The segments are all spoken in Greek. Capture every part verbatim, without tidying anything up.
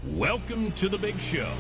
Welcome to the big show.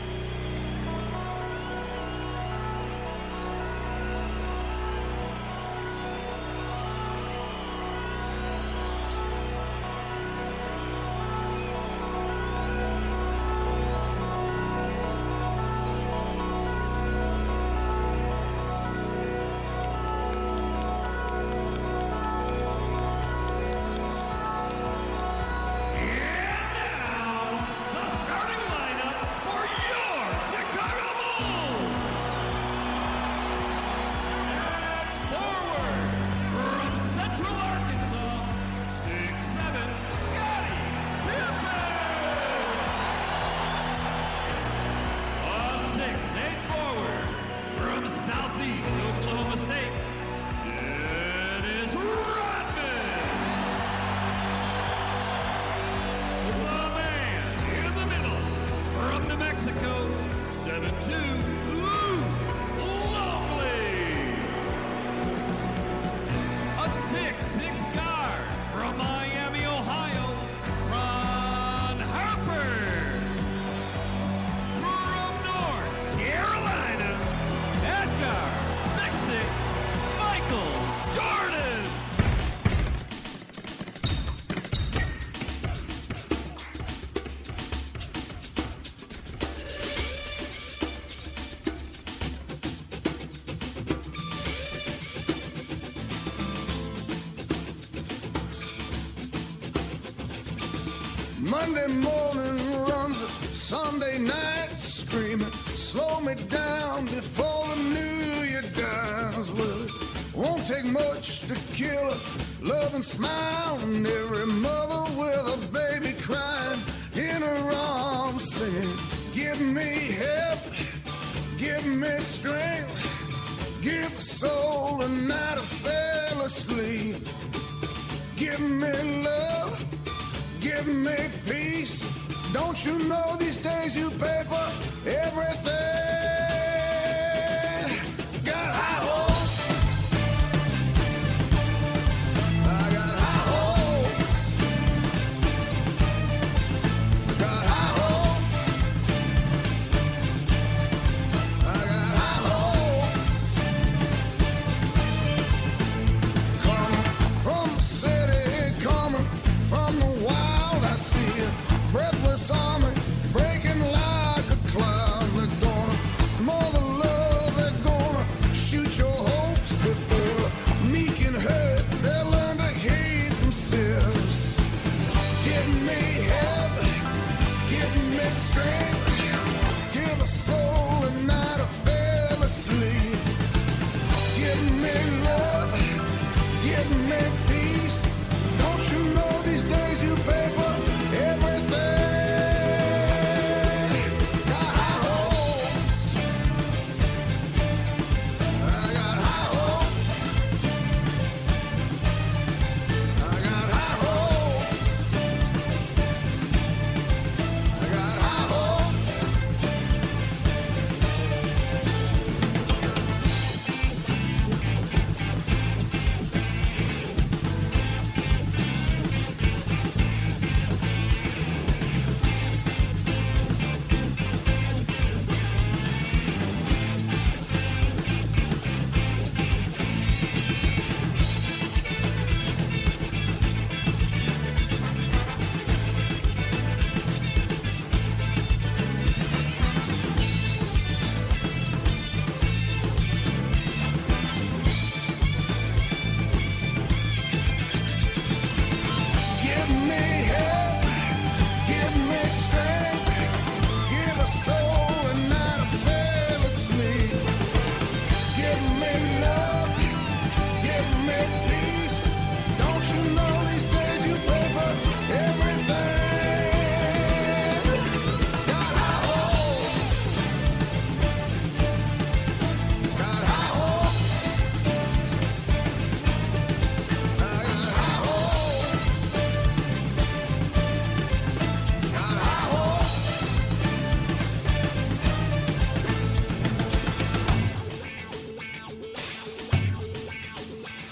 Monday morning runs a Sunday night screaming, slow me down before the new year dies. Well, it won't take much to kill a loving smile, and every mother with a baby crying in her arms singing, give me help, give me strength, give the soul a night I fell asleep, give me love, give me peace. Don't you know these days you pay for everything? Got high hopes. I got high hopes. Got high hopes. I got high hopes. Coming from the city, coming from the wild, I see a breathless army breaking like a cloud. They're gonna smother love, they're gonna shoot your hopes before meek and hurt. They'll learn to hate themselves. Give me help, give me strength, give a soul a night I fell asleep. Give me love, give me peace. Don't you know these days you pay for everything? Got high hopes. I got high hopes. I got high hopes. I got high hopes. Give me help, give me strength, give a soul a night I fell asleep. Give me love, give me peace. Don't you know these days you pay for everything? Got high hopes. Got high hopes. I got high hopes. Got high hopes.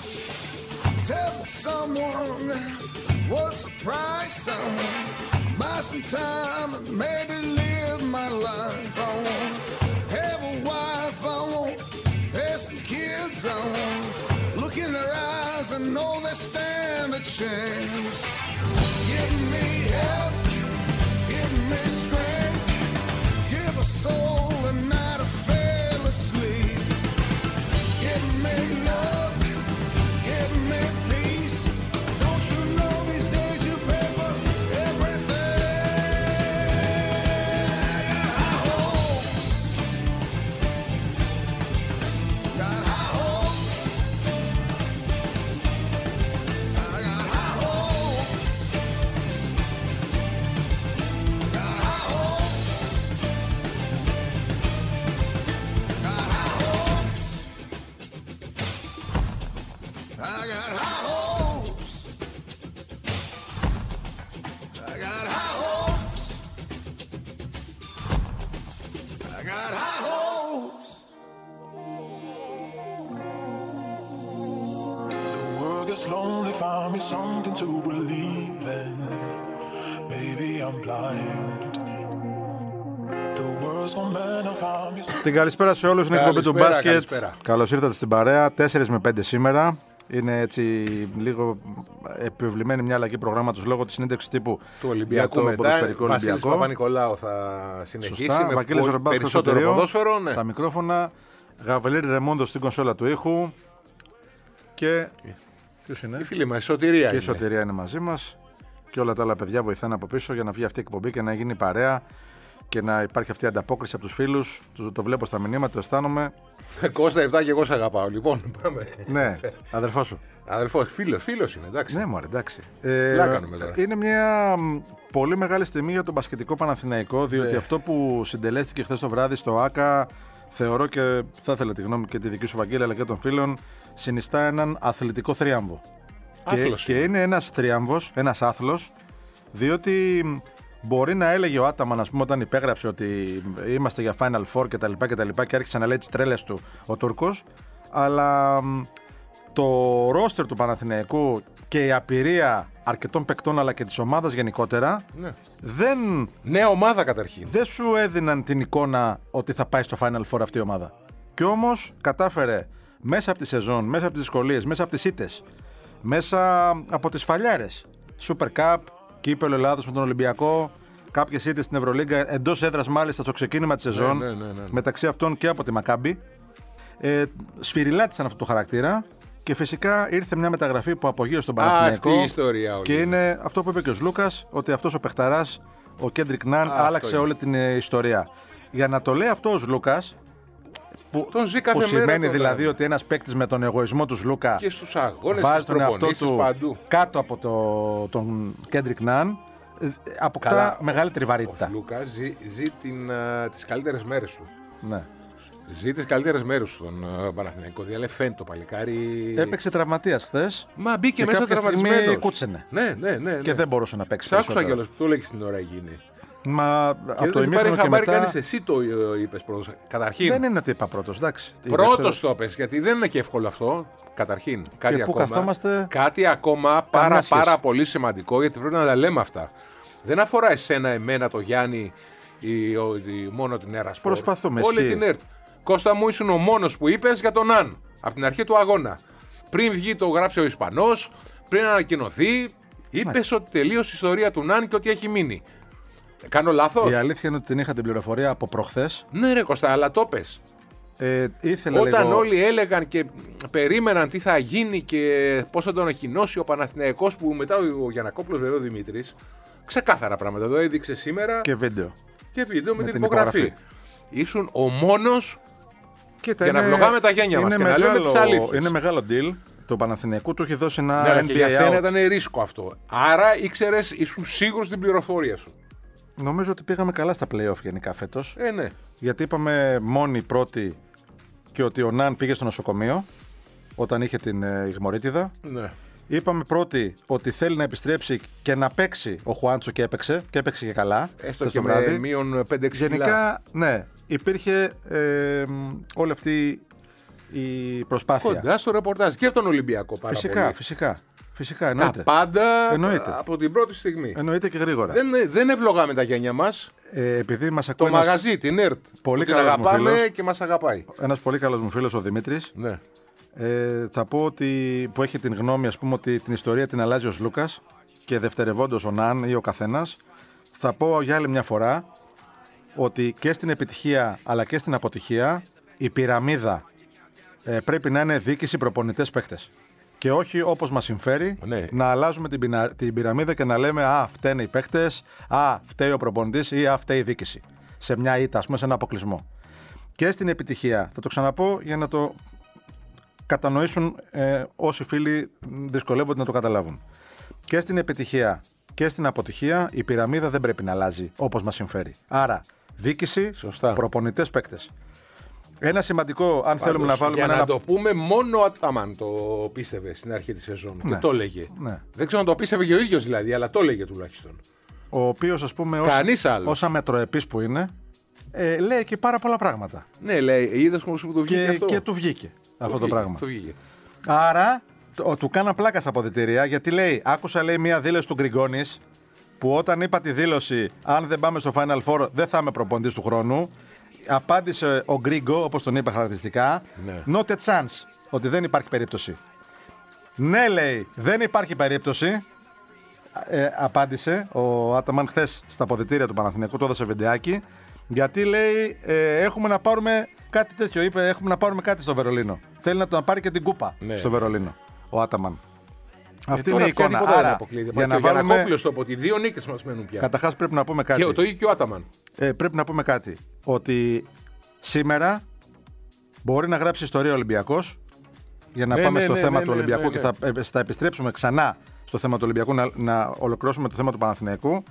Tell someone what's the price. Someone buy some time and maybe live my life. I want to have a wife, I want to have some kids, I want to look in their eyes and know they stand a chance. Give me help, give me strength, give a soul a night to fail asleep. Give me love, give me peace. Don't you know these days you pay for everything? Got high hopes, got high hopes, I got high hopes, got high hopes, got high hopes, I got high hopes, I got high hopes, I got high hopes. The world gets lonely, find me something to believe in. Baby, I'm blind. The world's gone mad, I found me something. Την καλησπέρα σε όλους, είναι η εκπομπή του Καλησπέρα, μπάσκετ. καλησπέρα. Καλώς ήρθατε στην παρέα. τέσσερα με πέντε σήμερα. Είναι έτσι λίγο επιβλημένη μια αλλαγή προγράμματος λόγω της συνέντευξης τύπου Του Ολυμπιακού για το μετά, ποδοσφαιρικό Βασίλης Ολυμπιακό. Παπα-Νικολάου θα συνεχίσει. Σωστά, με Βαγγέλης πο- Ρομπάς στο περισσότερο εσωτερείο, ποδόσφαιρο. Ναι. στα μικρόφωνα, Γαβελίρη Ρεμόντο στην κονσόλα του ήχου και... Ποιος είναι? Η φίλη μας, η Σωτηρία. Και η είναι. Σωτηρία είναι μαζί μας και όλα τα άλλα παιδιά βοηθάνε από πίσω για να βγει αυτή η εκπομπή και να γίνει παρέα και να υπάρχει αυτή η ανταπόκριση από τους φίλους. Το, το βλέπω στα μηνύματα, το αισθάνομαι. Κώστα επτά και εγώ σε αγαπάω. Λοιπόν, πάμε. Ναι, αδερφός σου. Αδελφός, φίλος, φίλος είναι, εντάξει. Ναι, μωρέ, εντάξει. Ε, Τι να κάνουμε τώρα. Είναι μια μ, πολύ μεγάλη στιγμή για τον μπασκετικό Παναθηναϊκό, διότι Ναι. αυτό που συντελέστηκε χθες το βράδυ στο ΆΚΑ, θεωρώ και θα ήθελα τη γνώμη και τη δική σου, Βαγγέλη, αλλά και των φίλων, συνιστά έναν αθλητικό θρίαμβο. Και, Άθλος και είναι. είναι ένας θρίαμβος, ένας άθλος, διότι μ, μπορεί να έλεγε ο Άταμαν, ας πούμε, όταν υπέγραψε ότι είμαστε για Final Four κτλ. Και, και άρχισε να λέει τις τρέλες του ο Τούρκος, αλλά μ, το ρόστερ του Παναθηναϊκού και η απειρία αρκετών παικτών αλλά και της ομάδας γενικότερα Ναι. δεν, Νέα ομάδα καταρχήν. δεν σου έδιναν την εικόνα ότι θα πάει στο Final Four αυτή η ομάδα. Και όμως κατάφερε μέσα από τη σεζόν, μέσα από τις δυσκολίες, μέσα από τις ήττες, μέσα από τις φαλιάρες, Super Cup, κύπελλο Ελλάδος με τον Ολυμπιακό, κάποιες ήττες στην Ευρωλίγκα, εντός έδρας μάλιστα στο ξεκίνημα της σεζόν, ναι, ναι, ναι, ναι. μεταξύ αυτών και από τη Μακάμπι. Ε, σφυριλάτησαν αυτό το χαρακτήρα και φυσικά ήρθε μια μεταγραφή που απογείωσε τον Α, Παναθηναϊκό. αυτή η ιστορία όλη. Και είναι αυτό που είπε και ο Λούκας, ότι αυτός ο παιχταράς, ο Κέντρικ Ναν, αυτό άλλαξε είναι. όλη την ε, ιστορία. Για να το λέει αυτό ο Λούκας, που, Τον ζει κάθε που μέρα σημαίνει τώρα. δηλαδή ότι ένας παίκτης με τον εγωισμό του Λούκα Και στους αγώνες, βάζει στις τον εαυτό προπονήσεις, του παντού. κάτω από το, τον Κέντρικ Ναν, ε, αποκτά Καλά. μεγαλύτερη Ο βαρύτητα. Λούκας ζει, ζει την, α, τις καλύτερες μέρες του. Ναι. Ζει τις καλύτερες μέρες του στον α, Παναθηναϊκό. Δηλαδή φαίνεται το παλικάρι. Έπαιξε τραυματίας χθες. Μα μπήκε και μέσα κάποια στιγμή τραυματισμένος. κούτσενε. Ναι, ναι, ναι. ναι. Και δεν μπορούσε να παίξει. Σ' άκουσα περισσότερο. κιόλας που το έλεγες την ώρα εκείνη. Μα από Και το δεν το έχει πάρει ημίχρονο και χαμπάρι μετά. κανείς, εσύ το ε, είπες πρώτος. Καταρχήν, Δεν είναι ότι είπα πρώτος, εντάξει. Τι, πρώτος δεύτερο- το είπες, γιατί δεν είναι και εύκολο αυτό. Καταρχήν, κάτι πού ακόμα, καθόμαστε, κάτι ακόμα πάρα, σχέση. πάρα πολύ σημαντικό, γιατί πρέπει να τα λέμε αυτά. Δεν αφορά εσένα, εμένα, το Γιάννη ή, ο- ή μόνο την ΕΡΑ Σπορ. Προσπαθούμε, Όλη ισχύει. την ΕΡΤ. Κώστα μου, ήσουν ο μόνος που είπες για τον Αν από την αρχή του αγώνα. Πριν βγει το γράψει ο Ισπανός, πριν ανακοινωθεί, είπες ότι τελείωσε η ιστορία του Ναν και ότι έχει μείνει. Κάνω λάθος? Η αλήθεια είναι ότι την είχα την πληροφορία από προχθές. Ναι, ρε Κώστα, αλλά το πες. Ε, ήθελα Όταν λίγο... όλοι έλεγαν και περίμεναν τι θα γίνει και πώς θα τον ανακοινώσει ο Παναθηναϊκός, που μετά ο Γιαννακόπουλος, βέβαια ο Δημήτρης, ξεκάθαρα πράγματα. Το έδειξε σήμερα και, Και βίντεο. βίντεο με, με την την υπογραφή. υπογραφή. Ήσουν ο μόνος. Κοίτα, Για να βλογάμε τα γένια μας και να λέμε τις αλήθειες. Είναι μεγάλο deal. Το Παναθηναϊκού του έχει δώσει ένα Ναι, αλλά N και B A για σένα out. ήταν ρίσκο αυτό. Άρα ήξερες, ήσουν σίγουρος στην πληροφορία σου. Νομίζω ότι πήγαμε καλά στα play-off γενικά φέτος. Ε, ναι. Γιατί είπαμε μόνοι πρώτοι και ότι ο Ναν πήγε στο νοσοκομείο όταν είχε την ε, ηγμορίτιδα. ναι. Είπαμε πρώτοι ότι θέλει να επιστρέψει και να παίξει ο Χουάντσο και έπαιξε. Και έπαιξε και καλά. Έστω χθες και το με βράδυ. μείον πέντε έξι κιλά. Γενικά, ναι, υπήρχε ε, όλη αυτή η προσπάθεια. Κοντά στο ρεπορτάζ και από τον Ολυμπιακό πάρα Φυσικά, πολύ. φυσικά. Φυσικά, εννοείται. Τα πάντα Εννοείται. από την πρώτη στιγμή. Εννοείται και γρήγορα. Δεν, δεν ευλογάμε τα γένια μας. Ε, επειδή μας ακούει Το ένας μαγαζί, την ΕΡΤ. πολύ την καλός μου αγαπάμε φίλος. και μας αγαπάει. ένας πολύ καλός μου φίλος, ο Δημήτρης, Ναι. ε, θα πω ότι που έχει την γνώμη, ας πούμε, ότι την ιστορία την αλλάζει ο Λούκας και δευτερευόντως ο Ναν ή ο καθένας. Θα πω για άλλη μια φορά ότι και στην επιτυχία αλλά και στην αποτυχία η πυραμίδα ε, πρέπει να είναι διοίκηση, προπονητές, παίκτες. Και όχι όπως μας συμφέρει Ναι. να αλλάζουμε την, πυνα- την πυραμίδα και να λέμε «Α, φταίνε οι παίκτες», «Α, φταίει ο προπονητής» ή «Α, φταίει η διοίκηση». Σε μια ήττα, ας πούμε, σε ένα αποκλεισμό. Και στην επιτυχία, θα το ξαναπώ για να το κατανοήσουν ε, όσοι φίλοι δυσκολεύονται να το καταλάβουν. Και στην επιτυχία και στην αποτυχία η πυραμίδα δεν πρέπει να αλλάζει όπως μας συμφέρει. Άρα, διοίκηση, Σωστά. προπονητές, παίκτες. Ένα σημαντικό, αν θέλουμε να βάλουμε για ένα. να το πούμε, μόνο ο Αταμάν το πίστευε στην αρχή της σεζόν. Ναι. Και το έλεγε. Ναι. Δεν ξέρω αν το πίστευε και ο ίδιος δηλαδή, αλλά το έλεγε τουλάχιστον. Ο οποίος, ας πούμε, ως, Κανείς άλλος. όσα μετροεπής που είναι, ε, λέει και πάρα πολλά πράγματα. Ναι, λέει, είδες όμως που του βγήκε Και, αυτό. και του βγήκε αυτό το βγήκε, πράγμα. του βγήκε. Άρα, το, του κάνα πλάκα στα αποδυτήρια, γιατί λέει, άκουσα λέει μια δήλωση του Γκριγκόνης, που όταν είπα τη δήλωση, αν δεν πάμε στο Final Four, δεν θα είμαι προπονητής του χρόνου. Απάντησε ο Γκρίγκο, όπως τον είπα χαρακτηριστικά, Ναι. not a chance, ότι δεν υπάρχει περίπτωση. Ναι, λέει, δεν υπάρχει περίπτωση. Ε, απάντησε ο Άταμαν χθες στα αποδυτήρια του Παναθηναϊκού, το έδωσε βιντεάκι, γιατί λέει, ε, έχουμε να πάρουμε κάτι τέτοιο. Είπε, έχουμε να πάρουμε κάτι στο Βερολίνο. Θέλει να το να πάρει και την κούπα Ναι. στο Βερολίνο, ο Άταμαν. Αυτή Ε, τώρα είναι η πια εικόνα. τίποτα δεν Άρα, αποκλείεται. για Και να ο βάλουμε. Γιαννακόπουλος το είπε ότι δύο νίκες μας μένουν πια. Καταρχάς πρέπει να πούμε κάτι. Και το είχε και ο Άταμαν. Ε, πρέπει να πούμε κάτι. Ότι σήμερα μπορεί να γράψει ιστορία ο Ολυμπιακός, για να Ναι, πάμε ναι, στο ναι, θέμα ναι, του ναι, Ολυμπιακού ναι, και ναι. θα, ε, θα επιστρέψουμε ξανά στο θέμα του Ολυμπιακού, να, να ολοκληρώσουμε το θέμα του Παναθηναϊκού.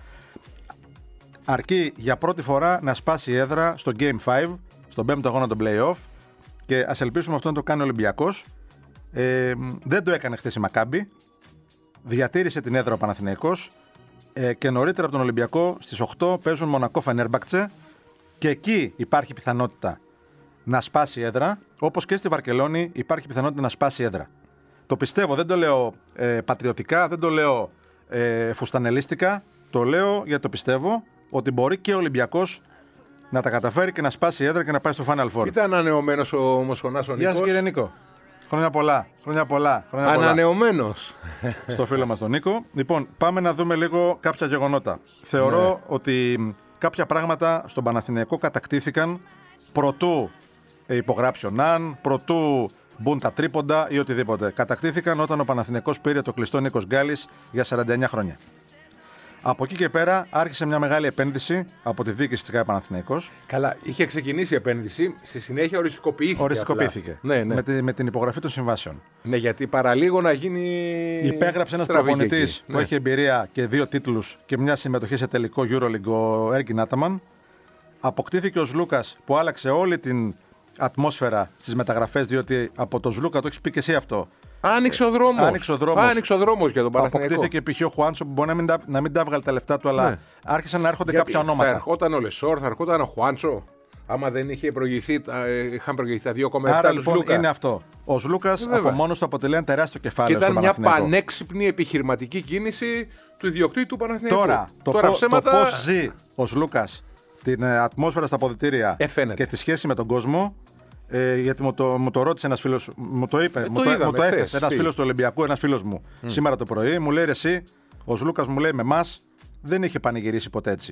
Αρκεί για πρώτη φορά να σπάσει η έδρα στο Game πέντε, στον πέμπτο αγώνα των play-off, και ας ελπίσουμε αυτό να το κάνει ο Ολυμπιακός. Ε, δεν το έκανε χθες η Μακάμπι. Διατήρησε την έδρα ο Παναθηναϊκός, ε, και νωρίτερα από τον Ολυμπιακό στις οκτώ παίζουν Μονακό Φενέρμπακτσε, και εκεί υπάρχει πιθανότητα να σπάσει έδρα, όπως και στη Βαρκελόνη υπάρχει πιθανότητα να σπάσει έδρα. Το πιστεύω, δεν το λέω ε, πατριωτικά, δεν το λέω ε, φουστανελίστικα, το λέω γιατί το πιστεύω ότι μπορεί και ο Ολυμπιακός να τα καταφέρει και να σπάσει έδρα και να πάει στο Final Four. Ήταν ανανεωμένος ο Μοσχονάς ο Γεια σας Νίκος. κύριε Νίκο. Χρόνια πολλά, χρόνια πολλά. Χρόνια πολλά. Ανανεωμένος. Στο φίλο μας τον Νίκο. Λοιπόν, πάμε να δούμε λίγο κάποια γεγονότα. Θεωρώ Ναι. ότι κάποια πράγματα στον Παναθηναϊκό κατακτήθηκαν προτού ε, υπογράψει ο Ναν, προτού μπουν τα τρίποντα ή οτιδήποτε. Κατακτήθηκαν όταν ο Παναθηναϊκός πήρε το κλειστό Νίκος Γκάλης για σαράντα εννιά χρόνια. Από εκεί και πέρα άρχισε μια μεγάλη επένδυση από τη διοίκηση της ΚΑΕ Παναθηναϊκός. Καλά, είχε ξεκινήσει η επένδυση, στη συνέχεια οριστικοποιήθηκε. Οριστικοποιήθηκε απλά. Ναι, ναι. Με, τη- με την υπογραφή των συμβάσεων. Ναι, γιατί παραλίγο να γίνει. Υπέγραψε ένας στραβή προπονητής εκεί. που Ναι. έχει εμπειρία και δύο τίτλους και μια συμμετοχή σε τελικό EuroLeague, ο Έργκιν Άταμαν. Αποκτήθηκε ο Λούκας που άλλαξε όλη την ατμόσφαιρα στις μεταγραφές, διότι από τον Ζλούκα, το έχεις πει και εσύ αυτό, Άνοιξε ο δρόμος. Άνοιξε ο δρόμος. Άνοιξε ο δρόμος για τον Παναθηναϊκό. αποκτήθηκε π.χ. ο Χουάντσο που μπορεί να μην, τα, να μην τα έβγαλε τα λεφτά του, αλλά Ναι. άρχισαν να έρχονται Γιατί κάποια ονόματα. Θα ερχόταν ο Λεσόρ, θα ερχόταν ο Χουάντσο. Άμα δεν είχε προηγηθεί, ε, είχαν προηγηθεί τα δύο κόμμα επτά Άρα του λοιπόν Λούκα. είναι αυτό. Ο Λούκας Βέβαια. από μόνος του αποτελεί ένα τεράστιο Και κεφάλαιο ήταν στον μια Παναθηναϊκό. πανέξυπνη επιχειρηματική κίνηση του ιδιοκτήτη του Παναθηναϊκού. Τώρα, το, Τώρα πο- ψέματα. το πώς ζει ο Λούκας την ε, ατμόσφαιρα στα αποδυτήρια Ε, φαίνεται. και τη σχέση με τον κόσμο, ε, γιατί μου το, μου το ρώτησε ένας φίλος, μου το είπε, Ε, μου το το, είδαμε μου το χθες, έθεσε ένας τι. φίλος του Ολυμπιακού, ένας φίλος μου, σήμερα το πρωί, μου λέει ρε εσύ, ο Λούκας μου λέει με εμάς δεν είχε πανηγυρίσει ποτέ έτσι.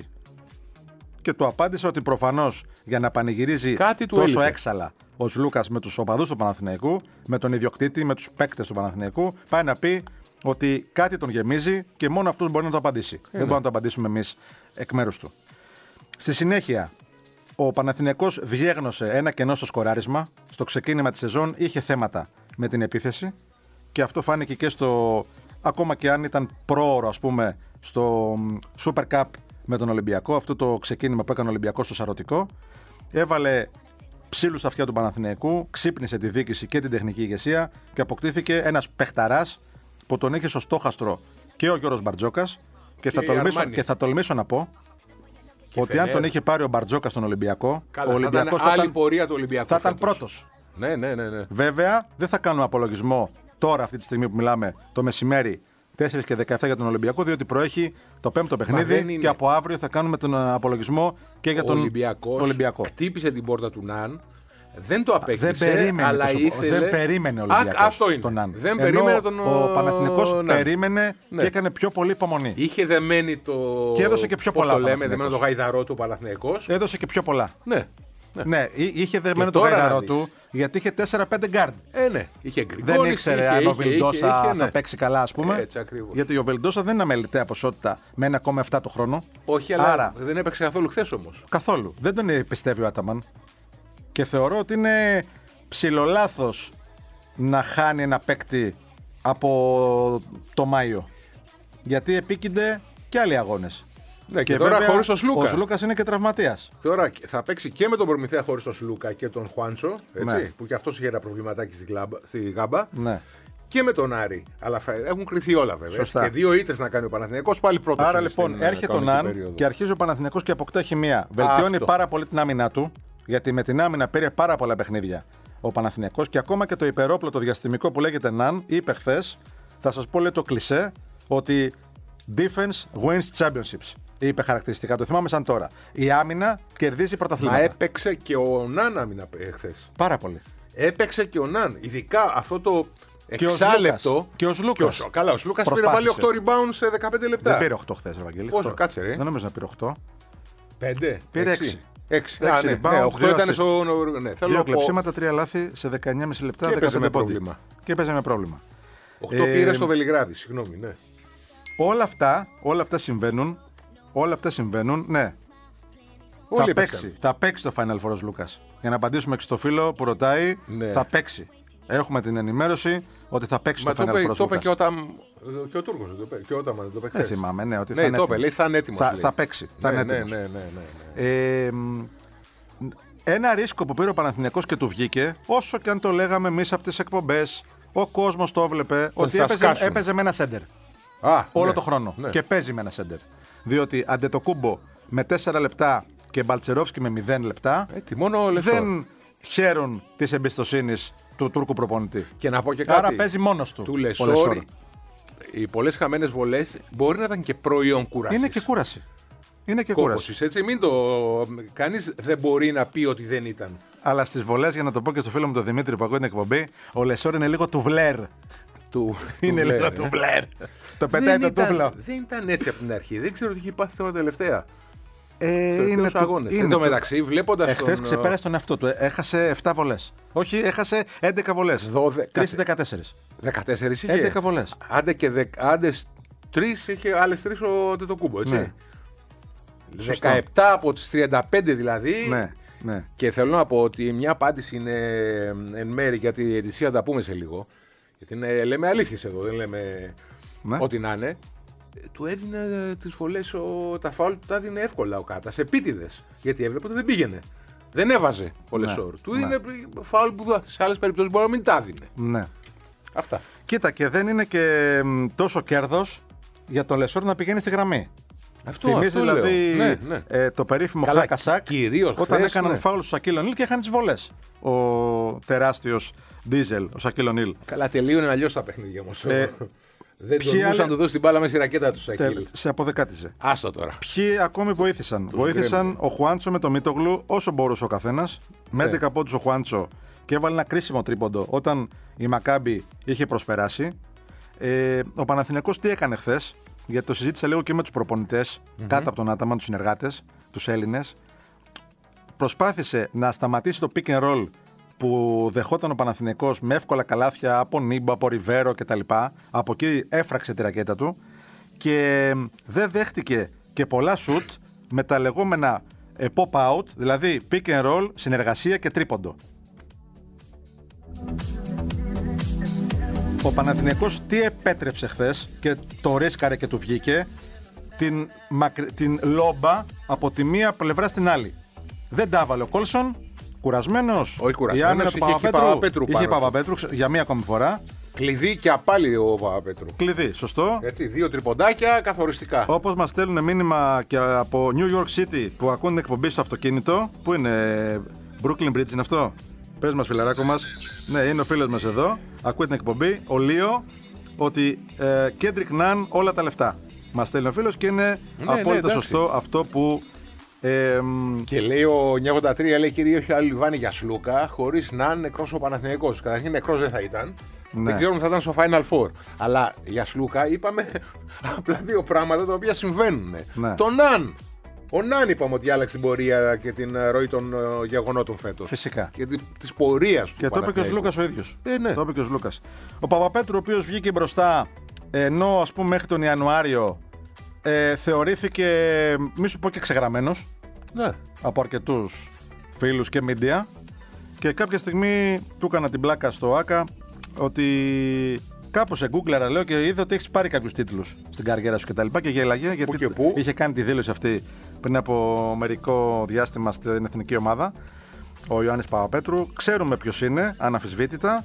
Και του απάντησα ότι προφανώς για να πανηγυρίζει Κάτι του τόσο έλειπε. έξαλα ο Λούκας με τους οπαδούς του Παναθηναϊκού, με τον ιδιοκτήτη, με τους παίκτες του Παναθηναϊκού, πάει να πει ότι κάτι τον γεμίζει και μόνο αυτός μπορεί να το απαντήσει. Δεν μπορούμε να το απαντήσουμε εμείς εκ μέρους του. Στη συνέχεια, ο Παναθηναϊκός διέγνωσε ένα κενό στο σκοράρισμα. Στο ξεκίνημα της σεζόν είχε θέματα με την επίθεση και αυτό φάνηκε και στο, ακόμα και αν ήταν πρόωρο, ας πούμε, στο Super Cup με τον Ολυμπιακό, αυτό το ξεκίνημα που έκανε ο Ολυμπιακός στο Σαρωτικό. Έβαλε ψήλου στα αυτιά του Παναθηναϊκού, ξύπνησε τη διοίκηση και την τεχνική ηγεσία και αποκτήθηκε ένας παιχταράς που τον είχε στο στόχαστρο και ο Γιώργος Μπαρτζόκας. Και, θα η τολμήσω, Αρμάνι. και θα τολμήσω να πω Και ότι αν Φενέρ. τον είχε πάρει ο Μπαρτζόκας στον Ολυμπιακό, Καλά, ο Ολυμπιακός θα θα ήταν άλλη ήταν, πορεία του Ολυμπιακού. θα ήταν φέτος. πρώτος. Ναι, ναι, ναι. ναι. Βέβαια, δεν θα κάνουμε απολογισμό τώρα, αυτή τη στιγμή που μιλάμε, το μεσημέρι, τέσσερις και δεκαεπτά για τον Ολυμπιακό, διότι προέχει το πέμπτο παιχνίδι και από αύριο θα κάνουμε τον απολογισμό και για τον Ολυμπιακός Ολυμπιακό. Χτύπησε την πόρτα του Ναν. Δεν το απέκτησε, δεν περίμενε, αλλά το ήθελε... δεν περίμενε ο Ολυμπιακός. Α, αυτό είναι. Τον Ναν. Δεν Ενώ περίμενε τον ο Παναθηναϊκός ναι. περίμενε ναι. και έκανε πιο πολύ υπομονή. Είχε δεμένη το. Και έδωσε και πιο πώς πολλά. Το λέμε, δεμένο το γαϊδαρό του Παναθηναϊκός. Έδωσε και πιο πολλά. Ναι. Ναι, ναι είχε δεμένο το γαϊδαρό του γιατί είχε τέσσερα πέντε γκάρντ. Ε, ναι. Είχε γκριγκόνης, δεν ήξερε είχε, αν είχε, ο Βιλντόσα είχε, θα ναι. παίξει καλά, ας πούμε. Έτσι ακριβώς. Γιατί ο Βιλντόσα δεν είναι αμεληταία ποσότητα με ένα κόμμα επτά το χρόνο. Όχι, αλλά Άρα, δεν έπαιξε καθόλου χθες όμως. Καθόλου. Δεν τον πιστεύει ο Άταμαν. Και θεωρώ ότι είναι ψιλολάθος να χάνει ένα παίκτη από το Μάιο. Γιατί επίκυνται και άλλοι αγώνες. Ναι, και, και τώρα βέβαια, χωρίς τον Σλούκα. Ο Σλούκας είναι και τραυματίας. Τώρα θα παίξει και με τον Προμηθέα χωρίς τον Σλούκα και τον Χουάντσο. Έτσι, ναι. Που και αυτός είχε ένα προβληματάκι στη, γλάμπα, στη Γάμπα. Ναι. Και με τον Άρη. Αλλά έχουν κρυθεί όλα βέβαια. Σωστά. Και δύο ήττες να κάνει ο Παναθηναϊκός, πάλι πρώτος. Άρα λοιπόν έρχεται ο Ναν και αρχίζει ο Παναθηναϊκός και αποκτά χημεία. Βελτιώνει Αυτό. πάρα πολύ την άμυνά του, γιατί με την άμυνα πήρε πάρα πολλά παιχνίδια ο Παναθηναϊκός και ακόμα και το υπερόπλο το διαστημικό που λέγεται Ναν είπε χθες, θα σας πω λέει το κλισέ, ότι defense wins championships. Είπε χαρακτηριστικά, το θυμάμαι σαν τώρα. Η άμυνα κερδίζει πρωταθλήματα. Μα έπαιξε και ο Ναν άμυνα χθες. Πάρα πολύ. Έπαιξε και ο Ναν. Ειδικά αυτό το Και ο εξάλεπτο. Και ο Σλούκας. Καλά, ο Σλούκας πήρε πάλι οκτώ rebound σε δεκαπέντε λεπτά. Δεν πήρε οκτώ χθες, Ευαγγέλη. Πόσο, οκτώ. κάτσε ρε. Δεν νομίζω να πήρε οκτώ. πέντε. Πήρε έξι. έξι. έξι Α, ναι, rebound, ναι, οκτώ δύο ήταν assist. στο. Ναι, θέλω Δύο να πω. κλεψίματα, τρία λάθη σε δεκαεννιά κόμμα πέντε λεπτά. Και έπαιζε δεκαπέντε με πόντι. πρόβλημα. Και έπαιζε με πρόβλημα. οκτώ Ε, πήρε στο Βελιγράδι, συγγνώμη, ναι. Όλα αυτά, όλα αυτά συμβαίνουν. Όλα αυτά συμβαίνουν, ναι. Όλοι θα, έπαιξαν. παίξει, θα παίξει το Final Four ο Λούκας. Για να απαντήσουμε και στο φίλο που ρωτάει, Ναι. θα παίξει. Έχουμε την ενημέρωση ότι θα παίξει Μα το το Final είπε, Four ο το είπε Λούκας. και, όταν, και ο Τούρκος. Το είπε, και όταν το είπε Δεν χθες. θυμάμαι, ναι, ότι Ναι, θα είναι το είπε, έτοιμος. λέει, θα είναι έτοιμος, Θα, λέει. θα παίξει, θα Ναι, είναι ναι, έτοιμος. ναι, ναι, ναι, ναι. Ε, μ, ένα ρίσκο που πήρε ο Παναθηναϊκός και του βγήκε, όσο και αν το λέγαμε εμείς από τις εκπομπές, ο κόσμος το έβλεπε ότι θα έπαιζε, σκάσουν. έπαιζε με ένα σέντερ. Α, Όλο ναι, το χρόνο. ναι. Και παίζει με ένα σέντερ. Διότι Αντετοκούμπο με τέσσερα λεπτά και Μπαλτσερόφσκι με μηδέν λεπτά Έτσι, μόνο ο Λεσόρ. δεν χαίρουν τη εμπιστοσύνη του Τούρκου προπονητή. Και να πω και κάτι. Άρα παίζει μόνος του. Του ο Λεσόρ, Λεσόρ. οι πολλές χαμένες βολές μπορεί να ήταν και προϊόν κούρασης. Είναι και κούραση. Είναι και κούραση. Κόπωσης, έτσι, μην το... Κανείς δεν μπορεί να πει ότι δεν ήταν. Αλλά στις βολές, για να το πω και στο φίλο μου τον Δημήτρη που ακούει την εκπομπή, ο Λεσόρ είναι λίγο του βλέρ. Του, Είναι του λίγο Βλέρ, του ε. βλέρ. Το Δεν πετάει το ήταν- τούβλο. Δεν ήταν έτσι από την αρχή. Δεν ξέρω τι έχει πάθει τώρα τελευταία. Ε, Τελευταίους του- αγώνες. είναι Εν τω του- μεταξύ, βλέποντας Εχθές τον, ξεπέρασε τον εαυτό του. Έχασε επτά βολές. Όχι, έχασε έντεκα βολές. δώδεκα- τρεις δεκατέσσερα. δεκατέσσερις είχε. έντεκα βολές. Άντε και δεκ... άντε τρεις είχε, άλλες τρεις ο Τετοκούμπο, έτσι. Ναι. Σωστό. δεκαεπτά από τις τριάντα πέντε δηλαδή. Ναι, ναι. Και θέλω να πω ότι μια απάντηση είναι εν μέρη, γιατί η αιτησία θα τα πούμε σε λίγο. Γιατί είναι, λέμε αλήθειες εδώ, δεν λέμε Ναι. ό,τι να είναι. Ε, Του έδινε ε, τις βολές, ο, τα φάουλ του τα έδινε εύκολα ο Κάτας, επίτηδες. Γιατί έβλεπε ότι δεν πήγαινε. Δεν έβαζε ο Ναι, Λεσόρ. Του ναι. έδινε φάουλ που σε άλλες περιπτώσεις μπορεί να μην τα έδινε. ναι. Αυτά. Κοίτα, και δεν είναι και μ, τόσο κέρδος για τον Λεσόρ να πηγαίνει στη γραμμή. Αυτό, Θυμίζει αυτό δηλαδή λέω. Ναι, ναι. Ε, το περίφημο Καλά, Χάκασάκ κυρίως όταν χθες, έκαναν ναι. φάουλ στο Σακίλ Ονίλ και είχαν τις βολές. Ο τεράστιος Ντίζελ, ο Σακίλ Ονίλ. Καλά, τελείωνε αλλιώς τα παιχνίδια όμως. Ε, δεν ποιοι τολμούσαν άλλοι- να του δώσει την μπάλα μέσα στη ρακέτα του Σακίλ. Σε αποδεκάτιζε. Άστο τώρα. Ποιοι ακόμη βοήθησαν. Βοήθησαν γκρέμιλε. ο Χουάντσο με το Μίτογλου όσο μπορούσε ο καθένας. Με Ναι. έντεκα πόντους ο Χουάντσο και έβαλε ένα κρίσιμο τρίποντο όταν η Μακάμπι είχε προσπεράσει. Ε, ο Παναθηναϊκός τι έκανε χθες, γιατί το συζήτησα λίγο και με τους προπονητές, κάτω από τον Άταμαν, τους συνεργάτες, τους Έλληνες. Προσπάθησε να σταματήσει το pick and roll που δεχόταν ο Παναθηναϊκός με εύκολα καλάθια από Νίμπα, από Ριβέρο κτλ. Από εκεί έφραξε τη ρακέτα του και δεν δέχτηκε και πολλά shoot με τα λεγόμενα ε, pop-out, δηλαδή pick and roll, συνεργασία και τρίποντο. Ο Παναθηναϊκός τι επέτρεψε χθες και το ρίσκαρε και του βγήκε, την, μακρι... την λόμπα από τη μία πλευρά στην άλλη. Δεν τα έβαλε ο Κόλσον, κουρασμένος. Όχι κουρασμένος, Η άμυνα του είχε και Παπαπέτρου, Παπαπέτρου είχε πάνω. Παπαπέτρου για μία ακόμη φορά. Κλειδί και απάλι ο Παπαπέτρου. Κλειδί, σωστό. Έτσι, δύο τριποντάκια καθοριστικά. Όπως μας στέλνουν μήνυμα και από New York City που ακούν την εκπομπή στο αυτοκίνητο. Πού είναι, Brooklyn Bridge είναι αυτό? Πες μας, φιλαράκο μας. Ναι, είναι ο φίλος μας εδώ. Ακούει την εκπομπή. Ο Λίο ότι ε, Κέντρικ Ναν όλα τα λεφτά. Μας στέλνει ο φίλος και είναι ναι, απόλυτα ναι, σωστό αυτό που. Ε, και λέει ο εννιακόσια ογδόντα τρία, λέει κυρίω ο Αλιβάνη για Σλούκα, χωρίς να είναι νεκρός ο Παναθηναϊκός. Καταρχήν νεκρός δεν θα ήταν. Ναι. Δεν ξέρω αν θα ήταν στο Final Four. Αλλά για Σλούκα είπαμε απλά δύο πράγματα τα οποία συμβαίνουν. Ναι. Το Ναν. Ο Ναν είπαμε ότι άλλαξε την πορεία και την ροή των uh, γεγονότων φέτος. Φυσικά. Και τη πορεία του. Και το είπε και ο Λούκας ο ίδιος. Ε, ναι. Το είπε και ο Λούκας. Ο Παπαπέτρου, ο οποίος βγήκε μπροστά, ενώ ας πούμε μέχρι τον Ιανουάριο ε, θεωρήθηκε, μη σου πω και ξεγραμμένος, ναι. από αρκετούς φίλους και media, και κάποια στιγμή του έκανα την πλάκα στο ΆΚΑ ότι κάπως σε γκούγκλαρα, λέω, και είδα ότι έχεις πάρει κάποιους τίτλους στην καριέρα σου και τα λοιπά, και γέλαγε γιατί και πού? είχε κάνει τη δήλωση αυτή πριν από μερικό διάστημα στην εθνική ομάδα ο Ιωάννης Παπαπέτρου. Ξέρουμε ποιος είναι, αναμφισβήτητα.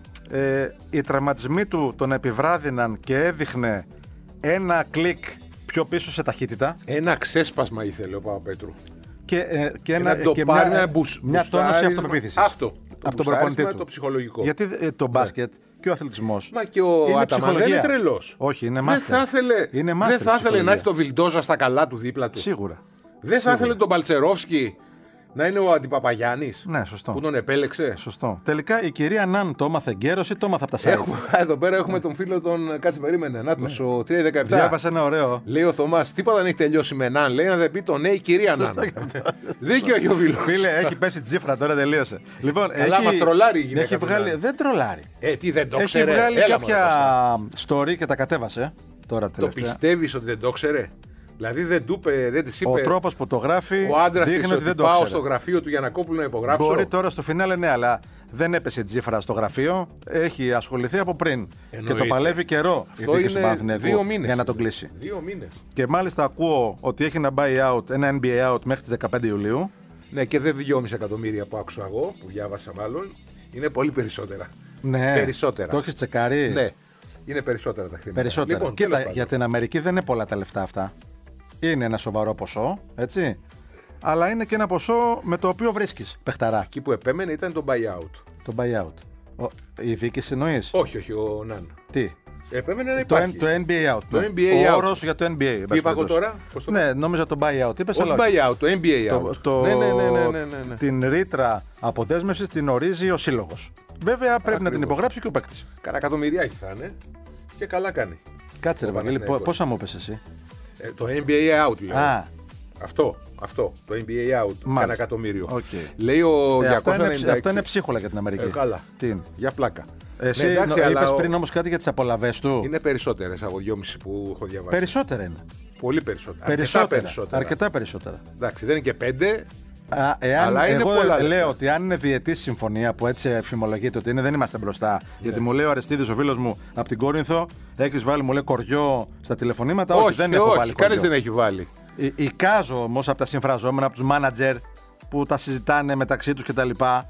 Ε, οι τραυματισμοί του τον επιβράδυναν και έδειχνε ένα κλικ πιο πίσω σε ταχύτητα. Ένα ξέσπασμα ήθελε ο Παπαπέτρου. Και, ε, και, ένα, ένα και πάρει, μια, ένα μπουσ, μια τόνωση αυτοπεποίθησης. Αυτό. Από τον προπονητή του. Το ψυχολογικό. Γιατί ε, το μπάσκετ και ο αθλητισμός. Μα και ο Άταμαν δεν είναι τρελός. Όχι, είναι δεν μάστερ. θα ήθελε, είναι δεν θα ήθελε να έχει το Βιλντόζα στα καλά του δίπλα του. Σίγουρα. Δεν Σίγουρα. θα ήθελε τον Παλτσερόφσκι να είναι ο Αντιπαπαγιάννης. Ναι, σωστό. Που τον επέλεξε. Σωστό. Τελικά η κυρία Ναν το έμαθε γκέρος ή το έμαθε από τα site. Έχουμε, εδώ πέρα έχουμε τον φίλο τον. Κάτσε, περίμενε. Νάτος, ο τρία δεκαεπτά. Διάβασα ένα ωραίο. Λέει ο Θωμάς, τίποτα δεν έχει τελειώσει με Ναν. Λέει να δεν πει το ναι η κυρία Ναν. Δίκιο ο Βίλος. Φίλε, έχει πέσει τσίφρα τώρα, τελείωσε. Λοιπόν, αλλά μας τρολάρει η γυναίκα. Έχει βγάλει, δεν τρολάρει. Ε, τι δεν το έχει ξέρε. βγάλει Έλα, κάποια story και τα κατέβασε. Τώρα το τελευταία. πιστεύεις ότι δεν το ξέρε? Δηλαδή δεν, του είπε, δεν της είπε. Ο τρόπος που το γράφει ο άντρας δείχνει της ότι ότι δεν το πάω ξέρε. στο γραφείο του Γιαννακόπουλου να υπογράψω. Μπορεί τώρα στο φινάλε, ναι, αλλά δεν έπεσε τσίφρα στο γραφείο. Έχει ασχοληθεί από πριν. Εννοείται. Και το παλεύει καιρό η θήκη του Παναθηναϊκού για να τον κλείσει. Δύο μήνες. Και μάλιστα ακούω ότι έχει ένα buyout, ένα N B A out μέχρι τις δεκαπέντε Ιουλίου. Ναι, και δεν δυόμισι εκατομμύρια που άκουσα εγώ, που διάβασα μάλλον. Είναι πολύ περισσότερα. Ναι. Περισσότερα. Το έχει τσεκάρει. Ναι. Είναι περισσότερα τα χρήματα. Περισσότερα. Λοιπόν, Κοίτα, τέλος για την Αμερική δεν είναι πολλά τα λεφτά αυτά. Είναι ένα σοβαρό ποσό, έτσι. Αλλά είναι και ένα ποσό με το οποίο βρίσκεις παιχταρά. εκεί που επέμενε ήταν το buyout. Το buyout. Ο, η δίκηση εννοείς. Όχι, όχι, ο Ναν. Τι. Επέμενε να Το, υπάρχει. το N B A out. Το ναι. N B A Ο out. όρος για το N B A. εν Τι πάση είπα εγώ περιπτώσει. τώρα? Πώς το Ναι, νόμιζα το buyout. Είπες, όχι αλλά όχι. buyout, το N B A out. Το, το, ναι, ναι, ναι, ναι, ναι, ναι, ναι. Την ρήτρα αποδέσμευσης την ορίζει ο σύλλογος. Βέβαια πρέπει Ακριβώς. να την υπογράψει και ο παίκτης. Κάνα εκατομμυριάκι θα είναι. Και καλά κάνει. Κάτσε ρε Ο Βαγγέλη, Παναθηναϊκός. πόσα μου είπες εσύ. Ε, το N B A out λέω. Α, Αυτό, αυτό. Το N B A out. Μάλιστα. Κάνα εκατομμύριο. Οκ. Λέει ο ε, αυτά, είναι, διακόσια ενενήντα έξι. αυτά είναι ψίχολα για την Αμερική. Ε, καλά. Τι είναι. Για πλάκα. Εσύ Ναι, εντάξει, νο- αλλά είπες ο- πριν όμως κάτι για τις απολαβές του. Είναι περισσότερες από δυόμισι που έχω διαβάσει. Περισσότερα είναι. Πολύ περισσότερα. Περισσότερα. Αρκετά περισσότερα. Αρκετά περισσότερα. Εντάξει, δεν είναι και πέντε. Α, εάν Αλλά είναι εγώ πολλά λεφτά. λέω ότι αν είναι διετής συμφωνία που έτσι εφημολογείται ότι είναι, δεν είμαστε μπροστά. Γιατί μου λέει ο Αρεστίδης, ο φίλος μου από την Κόρινθο, έχεις βάλει, μου λέει, κοριό στα τηλεφωνήματα. Όχι, δεν έχω όχι, βάλει κανείς κοριό. δεν έχει βάλει. Ε, Εικάζω όμως από τα συμφραζόμενα, από τους μάνατζερ που τα συζητάνε μεταξύ τους κτλ.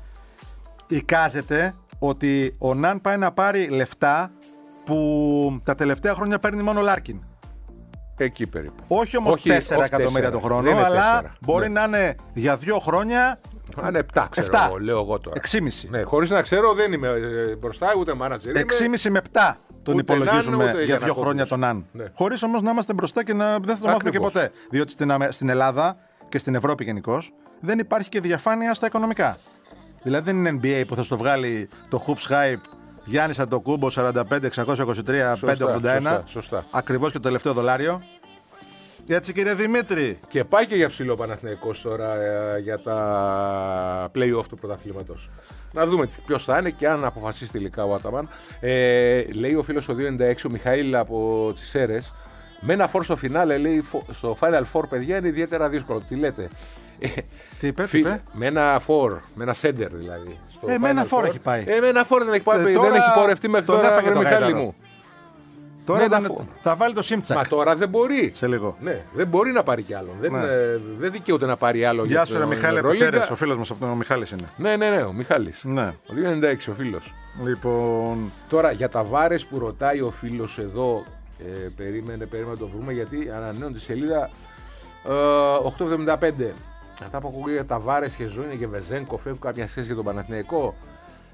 Εικάζεται ότι ο Ναν πάει να πάρει λεφτά που τα τελευταία χρόνια παίρνει μόνο ο Λάρκιν. Εκεί περίπου. Όχι όμως Όχι, τέσσερα όχι εκατομμύρια τέσσερα. το χρόνο, Δεν είναι αλλά τέσσερα. μπορεί Ναι. να είναι για δύο χρόνια Αν είναι επτά, ξέρω Επτά. εγώ, λέω εγώ τώρα. έξι κόμμα πέντε. Ναι, χωρίς να ξέρω, δεν είμαι ε, μπροστά ούτε μάνατζερ. έξι κόμμα πέντε με επτά τον Ούτε υπολογίζουμε Ναν, ούτε για δύο Γιαννακόπουλος. χρόνια τον Αν. Ναι. Χωρίς όμως να είμαστε μπροστά και να δεν θα το μάθουμε και Ακριβώς. ποτέ. Διότι στην, Αμε- στην Ελλάδα και στην Ευρώπη γενικώς δεν υπάρχει και διαφάνεια στα οικονομικά. Δηλαδή δεν είναι N B A που θα στο βγάλει το Hoops Hype Γιάννης Αντοκούμπο σαράντα πέντε εξακόσια είκοσι τρία πεντακόσια ογδόντα ένα. σωστά, σωστά. Ακριβώς και το τελευταίο δολάριο. Έτσι κύριε Δημήτρη. Και πάει και για ψηλό Παναθηναϊκός τώρα ε, για τα play-off του πρωταθλήματος. Να δούμε ποιος θα είναι και αν αποφασίσει τελικά ο Άταμαν. Ε, λέει ο φίλος ο δύο ενενήντα έξι, ο Μιχαήλ από τις Σέρες, με ένα φορ στο φινάλε, λέει, φο- στο Final Four, παιδιά, είναι ιδιαίτερα δύσκολο. Τι λέτε? Τι είπε, τι Φι- είπε. Με ένα φορ, με ένα center δηλαδή. στο Ε, με ένα Final φορ Four. έχει πάει. Ε, με ένα φορ δεν έχει πάει. Ε, δεν τώρα έχει πορευτεί μέχρι τον τώρα, έφαγε βρε το Μιχάλη γάιδαρο. μου. Τώρα με θα, ένα φορ. θα βάλει το Σίμτσακ. Μα τώρα δεν μπορεί. Σε λίγο. Ναι, δεν μπορεί να πάρει κι άλλον. Δεν, Ναι. ε, δεν δικαιούται να πάρει άλλο. Γεια για σου, ρε τον Μιχάλη από τις Ευρωλίγκα. Σέρες. Ο φίλος μας από τον Μιχάλης είναι. Ναι, ναι, ναι, ο Μιχάλης. Ναι. Ο δύο ενενήντα έξι ο φίλος. Λοιπόν. Τώρα για τα βάρες που ρωτάει ο φίλος εδώ, ε, περίμενε, περίμενε να το βρούμε γιατί ανανέουν τη σελίδα ε, οκτακόσια εβδομήντα πέντε. Αυτά που ακούγονται για τα βάρες και Ζούνια και Βεζένκοφ έχουν κάποια σχέση για τον Παναθηναϊκό.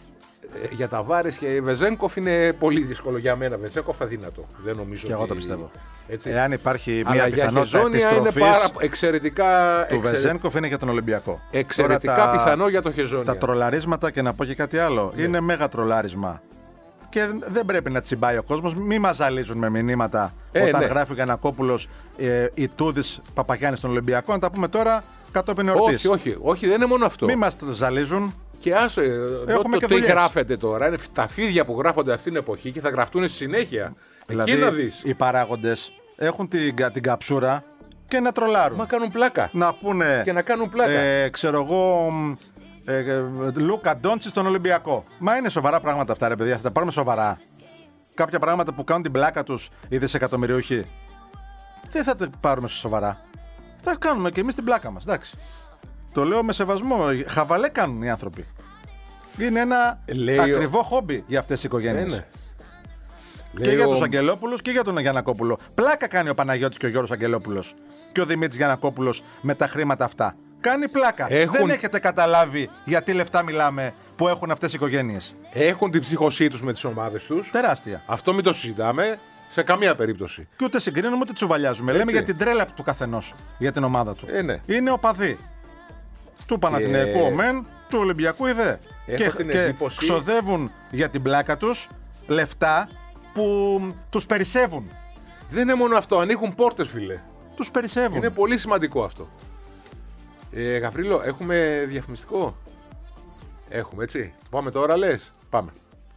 για τα Βάρες και Βεζένκοφ είναι πολύ δύσκολο για μένα. Βεζένκοφ αδύνατο. Δεν νομίζω. Και εγώ ότι... το πιστεύω. Έτσι. Εάν υπάρχει Αλλά μια πιθανότητα επιστροφής είναι πάρα... εξαιρετικά... του εξαιρε... Βεζένκοφ είναι για τον Ολυμπιακό. Εξαιρετικά Τώρα, πιθανό για το Χεζόνια. Τα τρολαρίσματα, και να πω και κάτι άλλο, Ναι. είναι μέγα τρολάρισμα. Και δεν πρέπει να τσιμπάει ο κόσμος. Μη μας ζαλίζουν με μηνύματα Ε, όταν ναι. γράφει ο Γιαννακόπουλος ε, Ιτούδης Παπαγιάννης στον Ολυμπιακό. Να τα πούμε τώρα κατόπιν εορτής. Όχι, όχι, όχι, δεν είναι μόνο αυτό. Μη μας ζαλίζουν. Και άσε, Έχουμε το και τι δουλειές. γράφεται τώρα. Είναι τα φίδια που γράφονται αυτή την εποχή και θα γραφτούν στη συνέχεια. Δηλαδή, Εκεί να δεις. οι παράγοντες έχουν την, κα- την καψούρα και να τρολάρουν. Μα κάνουν πλάκα. Να πούνε. Και να κάνουν πλάκα. Ε, ξέρω εγώ. Ε, ε, Λούκα Ντόντσι στον Ολυμπιακό. Μα είναι σοβαρά πράγματα αυτά, ρε παιδιά. Θα τα πάρουμε σοβαρά. Κάποια πράγματα που κάνουν την πλάκα τους οι δισεκατομμυριούχοι. Δεν θα τα πάρουμε σοβαρά. Θα κάνουμε και εμείς την πλάκα μας. Εντάξει. Το λέω με σεβασμό. Χαβαλέ κάνουν οι άνθρωποι. Είναι ένα Λέει ο- ακριβό χόμπι για αυτές τις οικογένειες. Ναι, ναι. Και Λέει για ο- τους Αγγελόπουλους και για τον Γιαννακόπουλο. Πλάκα κάνει ο Παναγιώτης και ο Γιώργος Αγγελόπουλος και ο Δημήτρης Γιαννακόπουλος με τα χρήματα αυτά. Κάνει πλάκα. Έχουν- Δεν έχετε καταλάβει γιατί λεφτά μιλάμε που έχουν αυτές οι οικογένειες. Έχουν την ψυχοσύνη τους με τις ομάδες τους. Τεράστια. Αυτό μην το συζητάμε σε καμία περίπτωση. Και ούτε συγκρίνουμε ούτε τσουβαλιάζουμε. Λέμε για την τρέλα του καθενός για την ομάδα του. Ε, ναι. Είναι οπαδοί. Του Παναθηναϊκού ο μεν, του Ολυμπιακού η δε. Έχω Και, την και εντύπωση- ξοδεύουν για την πλάκα τους λεφτά που τους περισσεύουν. Δεν είναι μόνο αυτό, ανοίγουν πόρτες, φίλε. Τους περισσεύουν. Είναι πολύ σημαντικό αυτό. Ε, Γαβρίλο, έχουμε διαφημιστικό. Έχουμε, έτσι. Το πάμε τώρα, λες. Πάμε.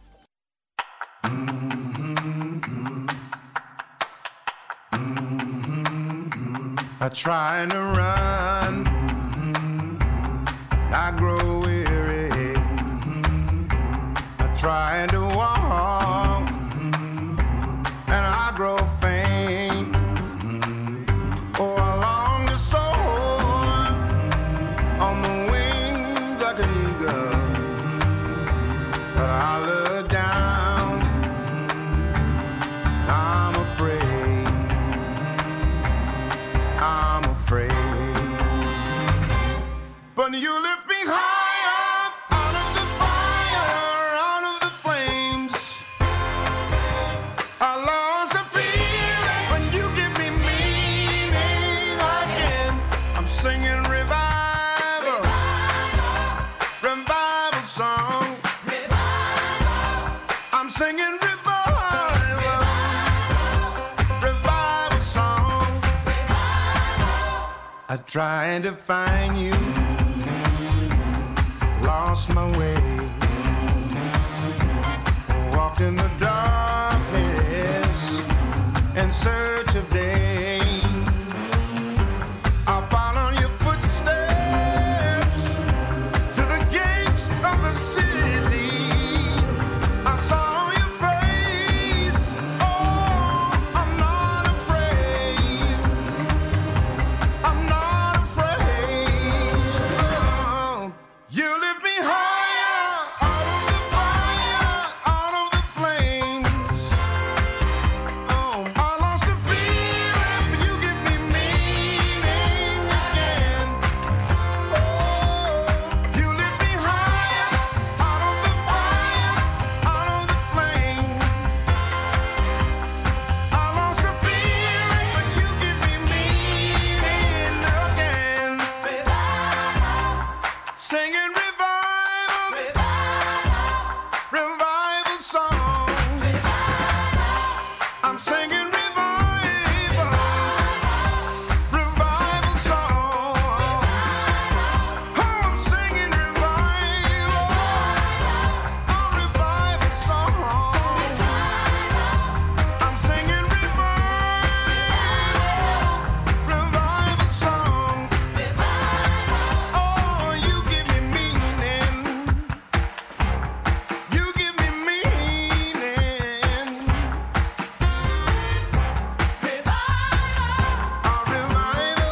I try to run, I grow weary. I try to walk, and I grow faint. Oh, I long to soar on the wings like an eagle, but I look down, and I'm afraid. I'm afraid. But you lift me higher, out of the fire, out of the flames. I lost the feeling when you give me meaning again. I'm singing revival, revival song. I'm singing revival, revival song. I tried to find you, lost my way, walked in the darkness in search of day. I follow your footsteps to the gates of the city. I saw your face, oh, I'm not afraid. I'm not afraid. Oh, you lift me higher, out of the fire, out of the flames. Oh, I lost the feeling, but you give me meaning again. Oh, you lift me higher, out of the fire, out of the flames. I lost the feeling, but you give me meaning again. Singing revival, revival song. I'm singing revival, revival song. I'm singing revival, a revival song. I'm singing revival, revival song. Oh, you give me meaning. You give me meaning. A revival.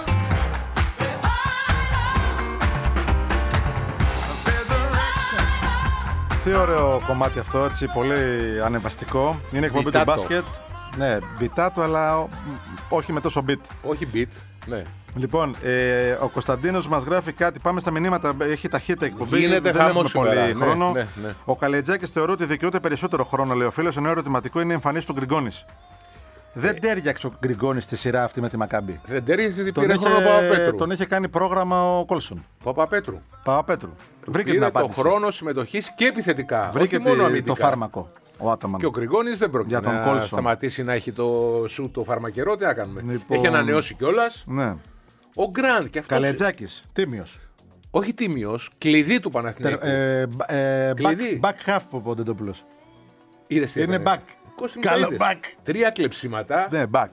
Resurrection. Τι ωραίο κομμάτι αυτό, έτσι, πολύ ανεβαστικό. Είναι εκπομπή του Μπιτάτο. μπάσκετ. Ναι, μπιτάτο, αλλά ό- όχι με τόσο beat. Όχι beat. Ναι. Λοιπόν, ε, ο Κωνσταντίνος μας γράφει κάτι. Πάμε στα μηνύματα. Έχει ταχύτητα εκπομπή. Γίνεται δεν έχουμε χαμός πολύ σήμερα. χρόνο. Ναι, ναι, ναι. Ο Καλετζάκης θεωρεί ότι δικαιούται περισσότερο χρόνο, λέει ο φίλος, ενώ ερωτηματικό είναι η εμφανίση του Γκριγκόνης. Δεν τέριαξε ο Γκριγκόνης στη σειρά αυτή με τη Μακάμπη. Δεν τέριαξε γιατί Τον πήρε χρόνο ο Παπαπέτρου. τον είχε κάνει πρόγραμμα ο Κόλσον. Παπαπέτρου. Παπαπέτρου. Βρήκε την Πήρε το απάντηση. χρόνο συμμετοχής και επιθετικά. Βρήκε όχι μόνο τη- αμυντικά. το φάρμακο. Ο Άταμαν. Και ο Γκριγκόνης δεν πρόκειται Για τον να Κόλσον. σταματήσει να έχει το σου το φαρμακερό. Τι να κάνουμε. Λοιπόν, Έχει ανανεώσει κιόλας. Ναι. Ο Γκραντ και αυτός. Καλετζάκης. Τίμιος. Όχι τίμιος, κλειδί του Παναθηναϊκού. Ε, ε, Κλειδί. back, back half που είπε ο Ντεντόπουλος. Είδες τι Είναι έκανε. back. Κώστη μου, Καλό το είδες. back. Τρία κλεψίματα. Ναι, back.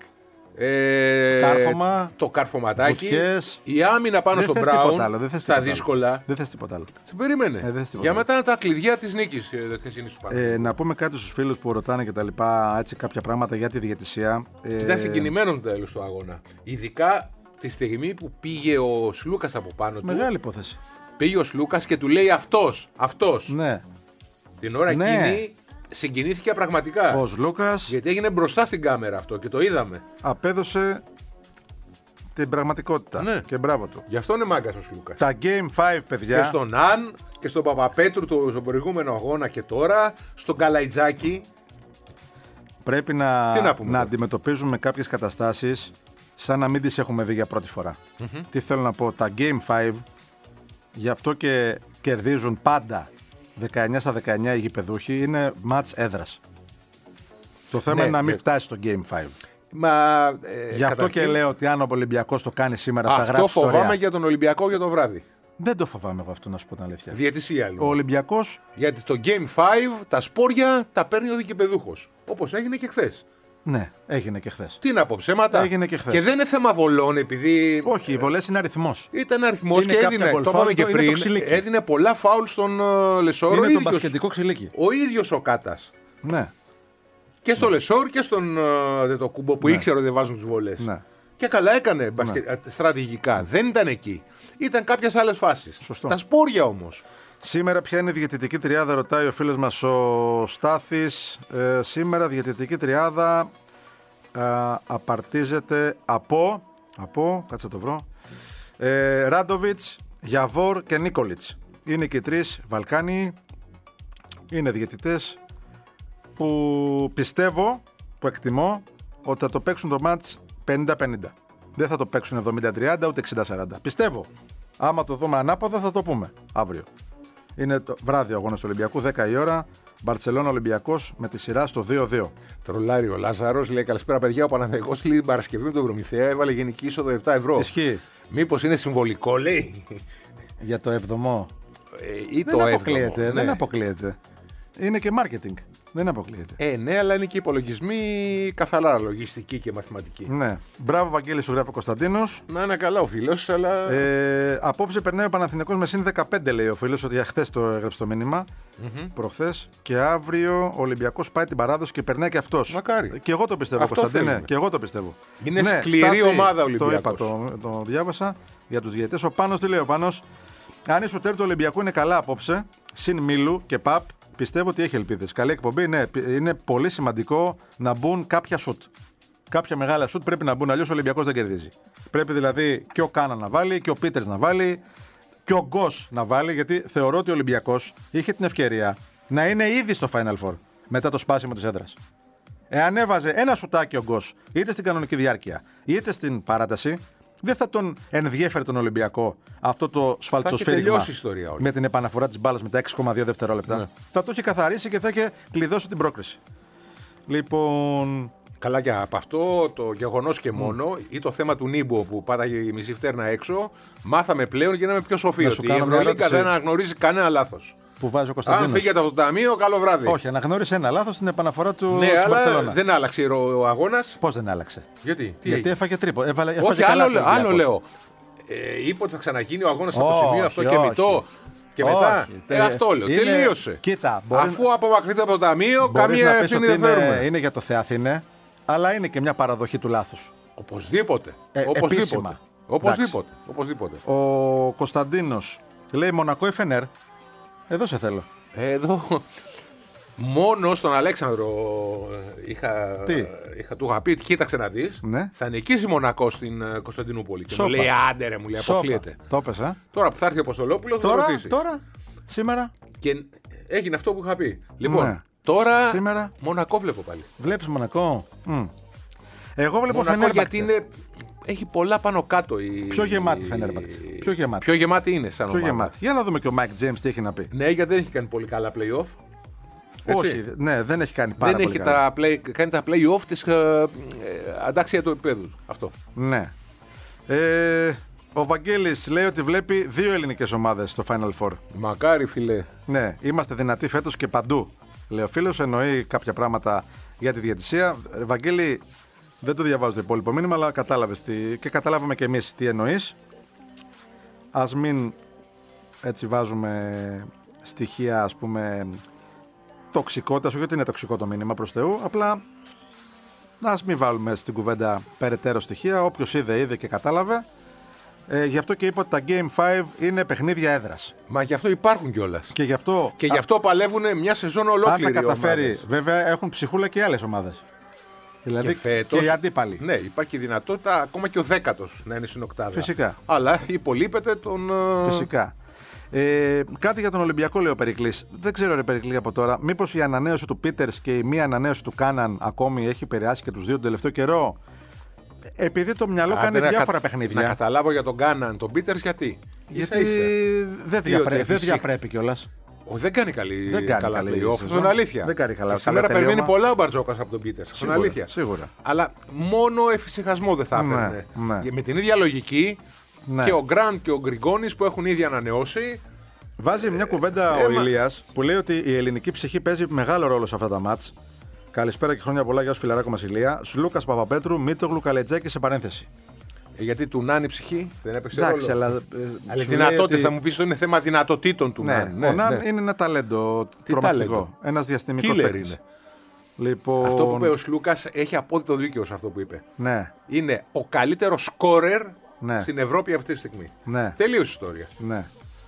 Ε, Κάρφωμα, το καρφωματάκι. βουτιές. Η άμυνα πάνω Δεν στον θες Μπράουν. τίποτα άλλο, δεν θες Στα τίποτα άλλο. δύσκολα. Δεν θες τίποτα άλλο. Σε περίμενε. Ε, δεν θες τίποτα Για άλλο. μετά είναι τα κλειδιά της νίκης ε, χθεσινής του Παναθηναϊκού. Ε, να πούμε κάτι στους φίλους που ρωτάνε και τα λοιπά, έτσι κάποια πράγματα για τη διαιτησία. Ε, Ήταν συγκινημένο το τέλος του αγώνα. Ειδικά τη στιγμή που πήγε ο Σλούκας από πάνω του. Μεγάλη υπόθεση. Πήγε ο Σλούκας και του λέει αυτός. Αυτός. Ναι. Την ώρα Ναι. εκείνη συγκινήθηκε πραγματικά. Ο Λούκας Γιατί έγινε μπροστά στην κάμερα αυτό και το είδαμε. απέδωσε την πραγματικότητα. Ναι. Και μπράβο του. Γι' αυτό είναι μάγκας ο Σλούκας. Τα Game πέντε, παιδιά. Και στον Αν και στον Παπαπέτρου το, στον προηγούμενο αγώνα και τώρα, στον Καλαϊτζάκη. Πρέπει να, Τι να πούμε τώρα. αντιμετωπίζουμε κάποιες καταστάσεις σαν να μην τις έχουμε δει για πρώτη φορά. Mm-hmm. Τι θέλω να πω, τα Game πέντε, γι' αυτό και κερδίζουν πάντα δεκαεννιά στα δεκαεννιά οι γηπεδούχοι, είναι μάτς έδρας. Το θέμα Ναι, είναι να μην και- φτάσει στο Game πέντε. Μα, ε, Γι' αυτό καταρχήν, και λέω ότι αν ο Ολυμπιακός το κάνει σήμερα θα αυτό γράψει φοβάμαι ιστορία. για τον Ολυμπιακό για το βράδυ. Δεν το φοβάμαι εγώ αυτό, να σου πω την αλήθεια. Διαιτησία Ο λοιπόν. Ολυμπιακός, Γιατί το Game πέντε τα σπόρια τα παίρνει ο δικαιπεδούχος. Όπως έγινε και χθες. ναι, έγινε και χθες. Τι να πω, ψέματα. Έγινε και χθες. Και δεν είναι θέμα βολών επειδή. Όχι, οι βολές είναι αριθμός. Ήταν αριθμός Είναι και κάποια έδινε. goal Το foul, είπαμε και το- είναι το πριν. ξυλίκι. Έδινε πολλά φάουλ στον uh, Λεσόρο. Είναι ο το ίδιος- μπασκετικό ξυλίκι. Ο ίδιος ο Κάτας. Ναι, Και στο Λεσόρ και στον uh, το κουμπό που ήξερε ότι δεν βάζουν τις βολές. ναι. Και καλά έκανε μπασκε... στρατηγικά. Δεν ήταν εκεί. Ήταν κάποιες άλλες φάσεις. Σωστό. Τα σπόρια όμως. Σήμερα ποια είναι η διαιτητική τριάδα, ρωτάει ο φίλος μας ο Στάθης. Ε, σήμερα διαιτητική τριάδα ε, απαρτίζεται από, από, κάτσε να το βρω, ε, Ράντοβιτς, Γιαβόρ και Νίκολιτς. Είναι και οι τρεις Βαλκάνοι, είναι διαιτητές που πιστεύω, που εκτιμώ, ότι θα το παίξουν το μάτς πενήντα πενήντα. Δεν θα το παίξουν εβδομήντα τριάντα ούτε εξήντα σαράντα. Πιστεύω. Άμα το δούμε ανάποδα θα το πούμε αύριο. Είναι το βράδυ ο αγώνας του Ολυμπιακού, δέκα η ώρα. Μπαρτσελώνα Ολυμπιακός με τη σειρά στο δύο δύο. Τρολάρει ο Λάζαρος, λέει καλησπέρα παιδιά. Ο Παναθηναϊκός λέει την Παρασκευή με τον Προμηθέα έβαλε γενική είσοδο επτά ευρώ. Ισχύει. Μήπως είναι συμβολικό, λέει. Για το εβδομό. Ε, ή Δεν το αποκλείεται. έβδομο, Δεν ναι. αποκλείεται. Είναι και marketing. Δεν αποκλείεται. Ε, ναι, αλλά είναι και υπολογισμοί καθαρά λογιστική και μαθηματική. Ναι. Μπράβο, Βαγγέλη, σου γράφει ο Κωνσταντίνος. Να είναι καλά ο φίλος, αλλά. Ε, απόψε περνάει ο Παναθηναϊκός με συν δεκαπέντε, λέει ο φίλος, ότι χθες το έγραψε το μήνυμα. Mm-hmm. Προχθές. Και αύριο ο Ολυμπιακός πάει την παράδοση και περνάει και αυτός. Μακάρι. Και εγώ το πιστεύω, Αυτό Κωνσταντίνε. θέλουμε. Και εγώ το πιστεύω. Είναι Ναι, σκληρή Στάθη, ομάδα ο Το είπα, Ολυμπιακός. το, το διάβασα για τους διαιτές. Ο Πάνος τι λέει ο Πάνος. Αν η σουτέρ του Ολυμπιακού είναι καλά απόψε, συν Μίλου και Παπ, πιστεύω ότι έχει ελπίδες. Καλή εκπομπή, ναι. Είναι πολύ σημαντικό να μπουν κάποια σουτ. Κάποια μεγάλα σουτ πρέπει να μπουν, αλλιώς ο Ολυμπιακός δεν κερδίζει. Πρέπει δηλαδή και ο Κάνα να βάλει και ο Πίτερς να βάλει και ο Γκος να βάλει, γιατί θεωρώ ότι ο Ολυμπιακός είχε την ευκαιρία να είναι ήδη στο Final Four μετά το σπάσιμο της έδρας. Εάν έβαζε ένα σουτάκι ο Γκος, είτε στην κανονική διάρκεια είτε στην παράταση, δεν θα τον ενδιέφερε τον Ολυμπιακό αυτό το σφαλτσοσφαίριγμα τελειώσει η ιστορία όλη. με την επαναφορά της μπάλας με τα έξι κόμμα δύο δευτερόλεπτα. Ναι. Θα το είχε καθαρίσει και θα είχε κλειδώσει την πρόκριση. Λοιπόν, Καλά, και από αυτό το γεγονός και μόνο, ή το θέμα του Νίμπο που πάταγε η μισή φτέρνα έξω, μάθαμε πλέον και γίναμε πιο σοφοί. Να σου Ότι η κάνω μια Ευρωλίγκα ερώτηση. δεν αναγνωρίζει κανένα λάθος. που βάζει ο Αν Κωνσταντίνος. φύγετε από το ταμείο, καλό βράδυ. Όχι, αναγνώρισε ένα λάθος στην επαναφορά του Ναι, της αλλά Μπαρτσελώνα. δεν άλλαξε ο αγώνας. Πώς δεν άλλαξε. Γιατί, τι Γιατί έγινε? έφαγε τρίπο. Έβαλε, έφαγε Όχι, καλά άλλο, το άλλο Ολυμπιακός. λέω. Ε, είπε ότι θα ξαναγίνει ο αγώνας από το Όχι, σημείο αυτό και όχι. μητώ. Και μετά. Όχι, Ε, τε- αυτό λέω. είναι- Τελείωσε. Κοίτα, μπορεί Αφού απομακρυνθείτε από το ταμείο, Μπορείς καμία να πεις ευθύνη ότι δεν είναι, φέρουμε. είναι για το Θεαθήνε, αλλά είναι και μια παραδοχή του λάθους. Οπωσδήποτε. Ε, Οπωσδήποτε. επίσημα. Οπωσδήποτε. Οπωσδήποτε. Ο Κωνσταντίνος λέει Μονακό ή Φενέρ. Εδώ σε θέλω. Εδώ. Μόνο στον Αλέξανδρο είχα, Τι? είχα, του είχα πει, κοίταξε να δεις, Ναι. θα νικήσει Μονακό στην ε, Κωνσταντινούπολη. Και Σόπα. μου λέει, άντε ρε, μου λέει, Σόπα. αποκλείεται. Το έπες, ε? Τώρα που θα έρθει ο Αποστολόπουλος θα Τώρα, ρωτήσει. τώρα, σήμερα. Και έγινε αυτό που είχα πει. Λοιπόν, Ναι. τώρα Σήμερα. Μονακό βλέπω πάλι. Βλέπεις Μονακό. Μμ. Εγώ βλέπω Μονακό Φενέρμπαχτσε. γιατί είναι, έχει πολλά πάνω κάτω. Η... Πιο γεμάτη Φενέρμπαχτσε. Πιο γεμάτη. Πιο γεμάτη είναι σαν Πιο ομάδα. γεμάτη. Για να δούμε και ο Μάικ Τζέιμς τι έχει να πει. Ναι, γιατί δεν έχει κάνει πολύ καλά play-off. Έτσι. Όχι, ναι, δεν έχει κάνει πάρα Δεν πολύ έχει καλά. τα play, κάνει τα play-off της ε, ε, αντάξια του επίπεδου. Αυτό. Ναι. Ε, ο Βαγγέλης λέει ότι βλέπει δύο ελληνικές ομάδες στο Final Four. Μακάρι, φιλέ. Ναι, είμαστε δυνατοί φέτος και παντού. Λέει ο φίλος, εννοεί κάποια πράγματα για τη διαιτησία. Ε, Βαγγέλη, δεν το διαβάζω το υπόλοιπο μήνυμα, αλλά κατάλαβες τι, και καταλάβαμε και εμείς τι εννοείς. Ας μην έτσι βάζουμε στοιχεία, ας πούμε, τοξικότητας, όχι ότι είναι τοξικό το μήνυμα προς Θεού, απλά ας μην βάλουμε στην κουβέντα περαιτέρω στοιχεία. Όποιος είδε, είδε και κατάλαβε. Ε, γι' αυτό και είπα ότι τα Game πέντε είναι παιχνίδια έδρας. Μα γι' αυτό υπάρχουν κιόλας. Και γι' αυτό, Και γι' αυτό παλεύουν μια σεζόν αν ολόκληρη. τα καταφέρει, ομάδες. βέβαια έχουν ψυχούλα και άλλες ομάδες. Δηλαδή Και φέτος, και οι αντίπαλοι. Ναι, υπάρχει δυνατότητα ακόμα και ο δέκατος να είναι στην οκτάδα. Φυσικά. Αλλά υπολείπεται τον. ε, Φυσικά. Ε, κάτι για τον Ολυμπιακό, λέει ο Περικλής. Δεν ξέρω, ρε Περικλή, από τώρα. Μήπως η ανανέωση του Πίτερς και η μία ανανέωση του Κάναν ακόμη έχει επηρεάσει και τους δύο τον τελευταίο καιρό. Επειδή το μυαλό άντε, κάνει να διάφορα κα- παιχνίδια. Να καταλάβω για τον Κάναν, τον Πίτερς γιατί. Γιατί Ίσα-ίσα. δεν, Διότι διαπρέ... δεν φυσικά- διαπρέπει κιόλας. Ο, δεν κάνει καλή, Δεν κάνει καλά καλή play-off. σεζόν. Αυτό είναι αλήθεια. Δεν κάνει καλά- Και σήμερα καλά περιμένει τελείωμα. πολλά ο Μπαρτζόκας από τον Πίτερς. Αυτό είναι Σίγουρα, αλήθεια. σίγουρα. Αλλά μόνο εφησυχασμό δεν θα Ναι, έφερνε. ναι. Με την ίδια λογική Ναι. και ο Γκραντ και ο Γκριγκόνης που έχουν ήδη ανανεώσει. Βάζει μια κουβέντα ε, ο μα- Ηλίας που λέει ότι η ελληνική ψυχή παίζει μεγάλο ρόλο σε αυτά τα μάτς. Καλησπέρα και χρόνια πολλά, γεια σου φιλαράκο μας Ηλία. Σλούκας Παπαπέτρου, Μήτογλου Καλετζάκη σε παρένθεση. Ε, Γιατί του Νάνη ψυχή δεν έπαιξε Εντάξει, ρόλο. αλλά. ε, Αλλά οι σου λέει δυνατότητες ότι- θα μου πεις ότι είναι θέμα δυνατοτήτων του Ναι, Νάν. ο Ναν είναι ένα ταλέντο τρομακτικό. ταλέντο? Ένας διαστημικός Killer παίκτης. είναι. Λοιπόν, Αυτό που είπε ο Σλούκας έχει απόδειτο δίκαιο σε αυτό που είπε. Ναι, Είναι ο καλύτερος σκόρερ Ναι. στην Ευρώπη αυτή τη στιγμή. ναι, Τελείωσε η ιστορία. ναι.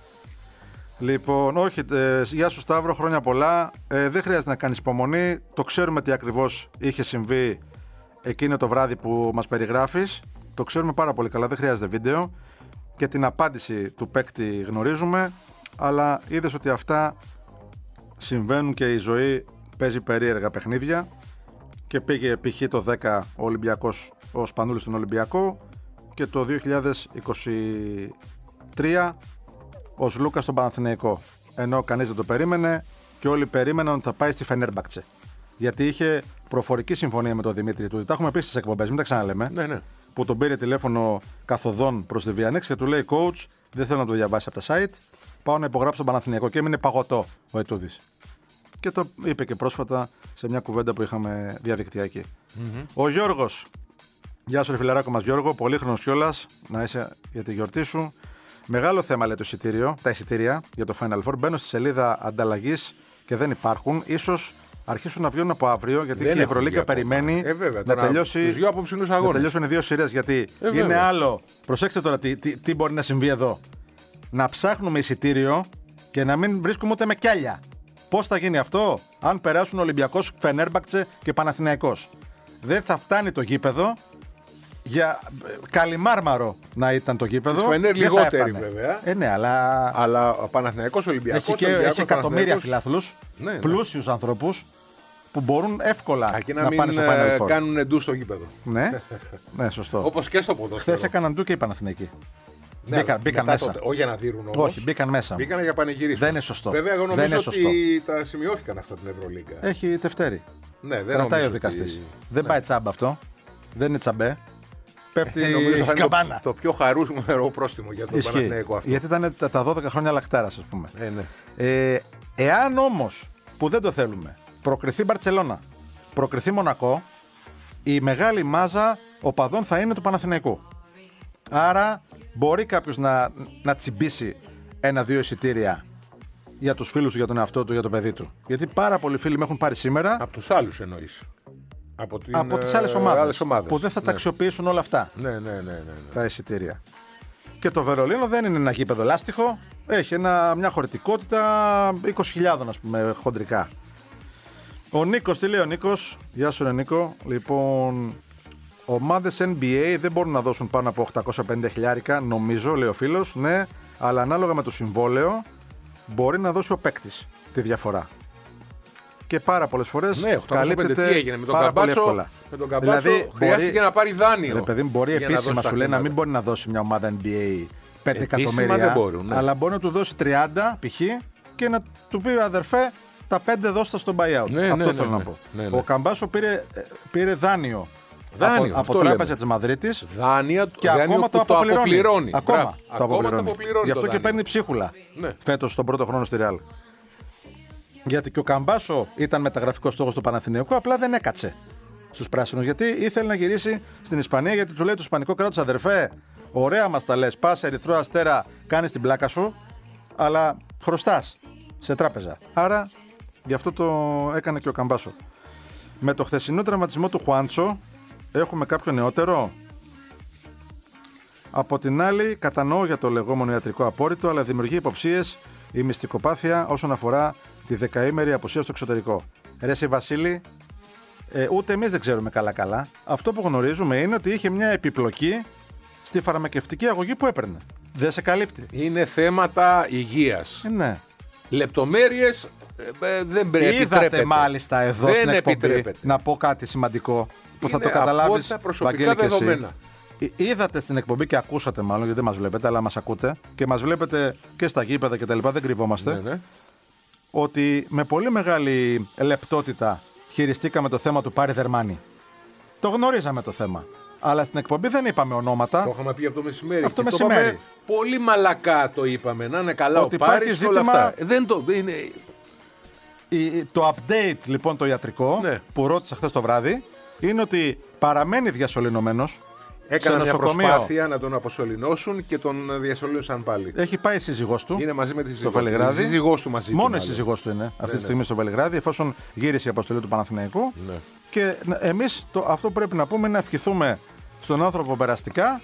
Λοιπόν, όχι, ε, γεια σου Σταύρο, χρόνια πολλά. Ε, δεν χρειάζεται να κάνεις υπομονή. Το ξέρουμε τι ακριβώς είχε συμβεί εκείνο το βράδυ που μας περιγράφεις. Το ξέρουμε πάρα πολύ καλά, δεν χρειάζεται βίντεο. Και την απάντηση του παίκτη γνωρίζουμε. Αλλά είδες ότι αυτά συμβαίνουν και η ζωή παίζει περίεργα παιχνίδια. Και πήγε π.χ. το δέκα ο Ολυμπιακός, ο Σπανούλης στον Ολυμπιακό. Και το δύο χιλιάδες είκοσι τρία ο Σλούκα στον Παναθηναϊκό. Ενώ κανείς δεν το περίμενε και όλοι περίμεναν ότι θα πάει στη Φενέρμπαχτσε. Γιατί είχε προφορική συμφωνία με τον Δημήτρη Τούδη. Τα έχουμε πει στις εκπομπές, μην τα ξαναλέμε. Ναι, ναι. Που τον πήρε τηλέφωνο καθοδόν προς τη Βιανέξ και του λέει: Coach, δεν θέλω να το διαβάσει από τα site. Πάω να υπογράψω τον Παναθηναϊκό. Και έμεινε παγωτό ο Ετούδης. Και το είπε και πρόσφατα σε μια κουβέντα που είχαμε διαδικτυακή. Mm-hmm. Ο Γιώργος. Γεια σου, ρε φιλαράκο μας Γιώργο. Πολύχρονος κιόλας. Να είσαι για τη γιορτή σου. Μεγάλο θέμα λέει το εισιτήριο, τα εισιτήρια για το Final Four. Μπαίνω στη σελίδα ανταλλαγής και δεν υπάρχουν. Ίσως αρχίσουν να βγαίνουν από αύριο, γιατί Δεν και η έχουν Ευρωλίγκα βγει ακόμα. περιμένει Ε, βέβαια, να, τώρα τελειώσει, τους δύο απόψινους να αγώνες. τελειώσουν οι δύο σειρές. Γιατί Ε, είναι βέβαια. άλλο. Προσέξτε τώρα τι, τι, τι μπορεί να συμβεί εδώ. Να ψάχνουμε εισιτήριο και να μην βρίσκουμε ούτε με κιάλια. Πώς θα γίνει αυτό, αν περάσουν Ολυμπιακός, Φενέρμπαχτσε και Παναθηναϊκός. Δεν θα φτάνει το γήπεδο. Για ε, καλυμάρμαρο να ήταν το γήπεδο. Της Φενέρ δεν θα λιγότερη, έφτανε. βέβαια. Ε, ναι, αλλά Αλλά ο Παναθηναϊκός Ολυμπιακός. έχει, και, Ολυμπιακός, έχει εκατομμύρια Παναθηναϊκός. φιλάθλους, Ναι, ναι. πλούσιους ανθρώπους που μπορούν εύκολα Αρκεί να, να, μην πάνε στο ε, Final Four. κάνουν εντού στο γήπεδο. Ναι, ναι, σωστό. Όπως και στο ποδόσφαιρο. Χθες έκαναν ντου και οι Παναθηναϊκοί. Ναι, μπήκαν- αλλά μπήκαν μετά μέσα. τότε, όχι για να δίνουν όμως. Όχι, μπήκαν μέσα. Μπήκαν για πανηγυρίσουν. Δεν είναι σωστό. Βέβαια, εγώ Δεν νομίζω είναι ότι σωστό. τα σημειώθηκαν αυτά την Ευρωλίγκα. Έχει τευτέρι. Ναι, δεν Κρατάει νομίζω ο δικαστής. ότι- Δεν Ναι. πάει τσάμπα αυτό. Δεν είναι τσαμπέ. Πέφτει Ε, νομίζω θα η είναι καμπάνα. το, το πιο χαρούμενο πρόστιμο για τον Ισχύει. Παναθηναϊκό αυτό. Γιατί ήταν τα, τα δώδεκα χρόνια λακτάρας, ας πούμε. Ε, ναι. Ε, εάν όμως, που δεν το θέλουμε, προκριθεί Μπαρτσελώνα, προκριθεί Μονακό, η μεγάλη μάζα οπαδών θα είναι του Παναθηναϊκού. Άρα μπορεί κάποιος να, να τσιμπήσει ένα-δύο εισιτήρια για τους φίλους του, για τον εαυτό του, για το παιδί του. Γιατί πάρα πολλοί φίλοι με έχουν πάρει σήμερα Από τους άλλους εννοείς. Από, την, από τις ε, άλλες ομάδες, άλλες ομάδες. που δεν θα τα Ναι. αξιοποιήσουν όλα αυτά Ναι, ναι, ναι, ναι, ναι. τα εισιτήρια. Και το Βερολίνο δεν είναι ένα γήπεδο λάστιχο. Έχει ένα, μια χωρητικότητα είκοσι χιλιάδες, ας πούμε, χοντρικά. Ο Νίκος, τι λέει ο Νίκος? Γεια σου, ρε Νίκο. Λοιπόν, ομάδες N B A δεν μπορούν να δώσουν πάνω από οκτακόσια πενήντα χιλιάρικα, νομίζω, λέει ο φίλος. Ναι, αλλά ανάλογα με το συμβόλαιο μπορεί να δώσει ο παίκτης τη διαφορά. Και πάρα πολλές φορές ναι, καλύπτεται τι έγινε με τον πάρα πολύ Καμπάτσο, εύκολα. Με τον Καμπάτσο δηλαδή, χρειάστηκε μπορεί, να πάρει δάνειο. Ρε παιδί, μπορεί επίσημα σου λέει να μην μπορεί να δώσει μια ομάδα N B A πέντε εκατομμύρια, δεν μπορούν, ναι. αλλά μπορεί να του δώσει τριάντα π.χ. και να του πει αδερφέ, τα πέντε δώστα στο buyout. Ναι, αυτό ναι, θέλω ναι, να πω. ναι, ναι. Ο Καμπάσο πήρε, πήρε δάνειο, δάνειο από, από τράπεζα της Μαδρίτης δάνεια, και δάνειο ακόμα το το αποπληρώνει. αποπληρώνει. Ακόμα, Μπράβο. το ακόμα αποπληρώνει. το αποπληρώνει. Γι' αυτό το και δάνειο. παίρνει ψίχουλα Ναι. φέτος στον πρώτο χρόνο στη Real. Γιατί και ο Καμπάσο ήταν μεταγραφικός στόχος του Παναθηναϊκού, απλά δεν έκατσε στους πράσινους. Γιατί ήθελε να γυρίσει στην Ισπανία, γιατί του λέει το Ισπανικό κράτος, αδερφέ, ωραία μας τα λες, πας Ερυθρό Αστέρα, κάνεις την πλάκα σου, αλλά χρωστάς σε τράπεζα. Άρα γι' αυτό το έκανε και ο Καμπάσο. Με το χθεσινό τραυματισμό του Χουάντσο έχουμε κάποιο νεότερο? Από την άλλη, κατανοώ για το λεγόμενο ιατρικό απόρριτο, αλλά δημιουργεί υποψίες η μυστικοπάθεια όσον αφορά τη δεκαήμερη απουσία στο εξωτερικό. Ρε εσύ Βασίλη, ε, ούτε εμείς δεν ξέρουμε καλά-καλά. Αυτό που γνωρίζουμε είναι ότι είχε μια επιπλοκή στη φαρμακευτική αγωγή που έπαιρνε. Δεν σε καλύπτει. Είναι θέματα υγείας. Ε, ναι. Λεπτομέρειες ε, ε, δεν πρέπει. Είδατε μάλιστα εδώ δεν στην εκπομπή, επιτρέπεται. να πω κάτι σημαντικό που θα Είναι το καταλάβεις, απόλυτα προσωπικά Βαγγέλη, και εσύ. δεδομένα. Είδατε στην εκπομπή και ακούσατε μάλλον, γιατί δεν μας βλέπετε, αλλά μας ακούτε και μας βλέπετε και στα γήπεδα και τα λοιπά, δεν κρυβόμαστε, Ναι, ναι. ότι με πολύ μεγάλη λεπτότητα χειριστήκαμε το θέμα του Πάρη Δερμάνη. Το γνωρίζαμε το θέμα. Αλλά στην εκπομπή δεν είπαμε ονόματα. Το είχαμε πει από το μεσημέρι. Από το και μεσημέρι. είπαμε, πολύ μαλακά το είπαμε. Να είναι καλά Ότι ο Πάρης υπάρχει και όλα ζήτημα- αυτά. Ε, Δεν το. Είναι... Η- Το update λοιπόν το ιατρικό Ναι. που ρώτησα χθες το βράδυ είναι ότι παραμένει διασωληνωμένος. Έκανα σε μια νοσοκομείο. προσπάθεια να τον αποσωληνώσουν και τον διασωλήνωσαν πάλι. Έχει πάει η σύζυγός του. Είναι μαζί με τη σύζυγό στο Βελιγράδι. Η σύζυγός του μαζί του, Μόνο η μάλλον. σύζυγός του είναι αυτή ναι. τη στιγμή στο Βελιγράδι, εφόσον γύρισε η αποστολή του Παναθηναϊκού. Ναι. Και εμείς το, αυτό που πρέπει να πούμε είναι να ευχηθούμε στον άνθρωπο περαστικά,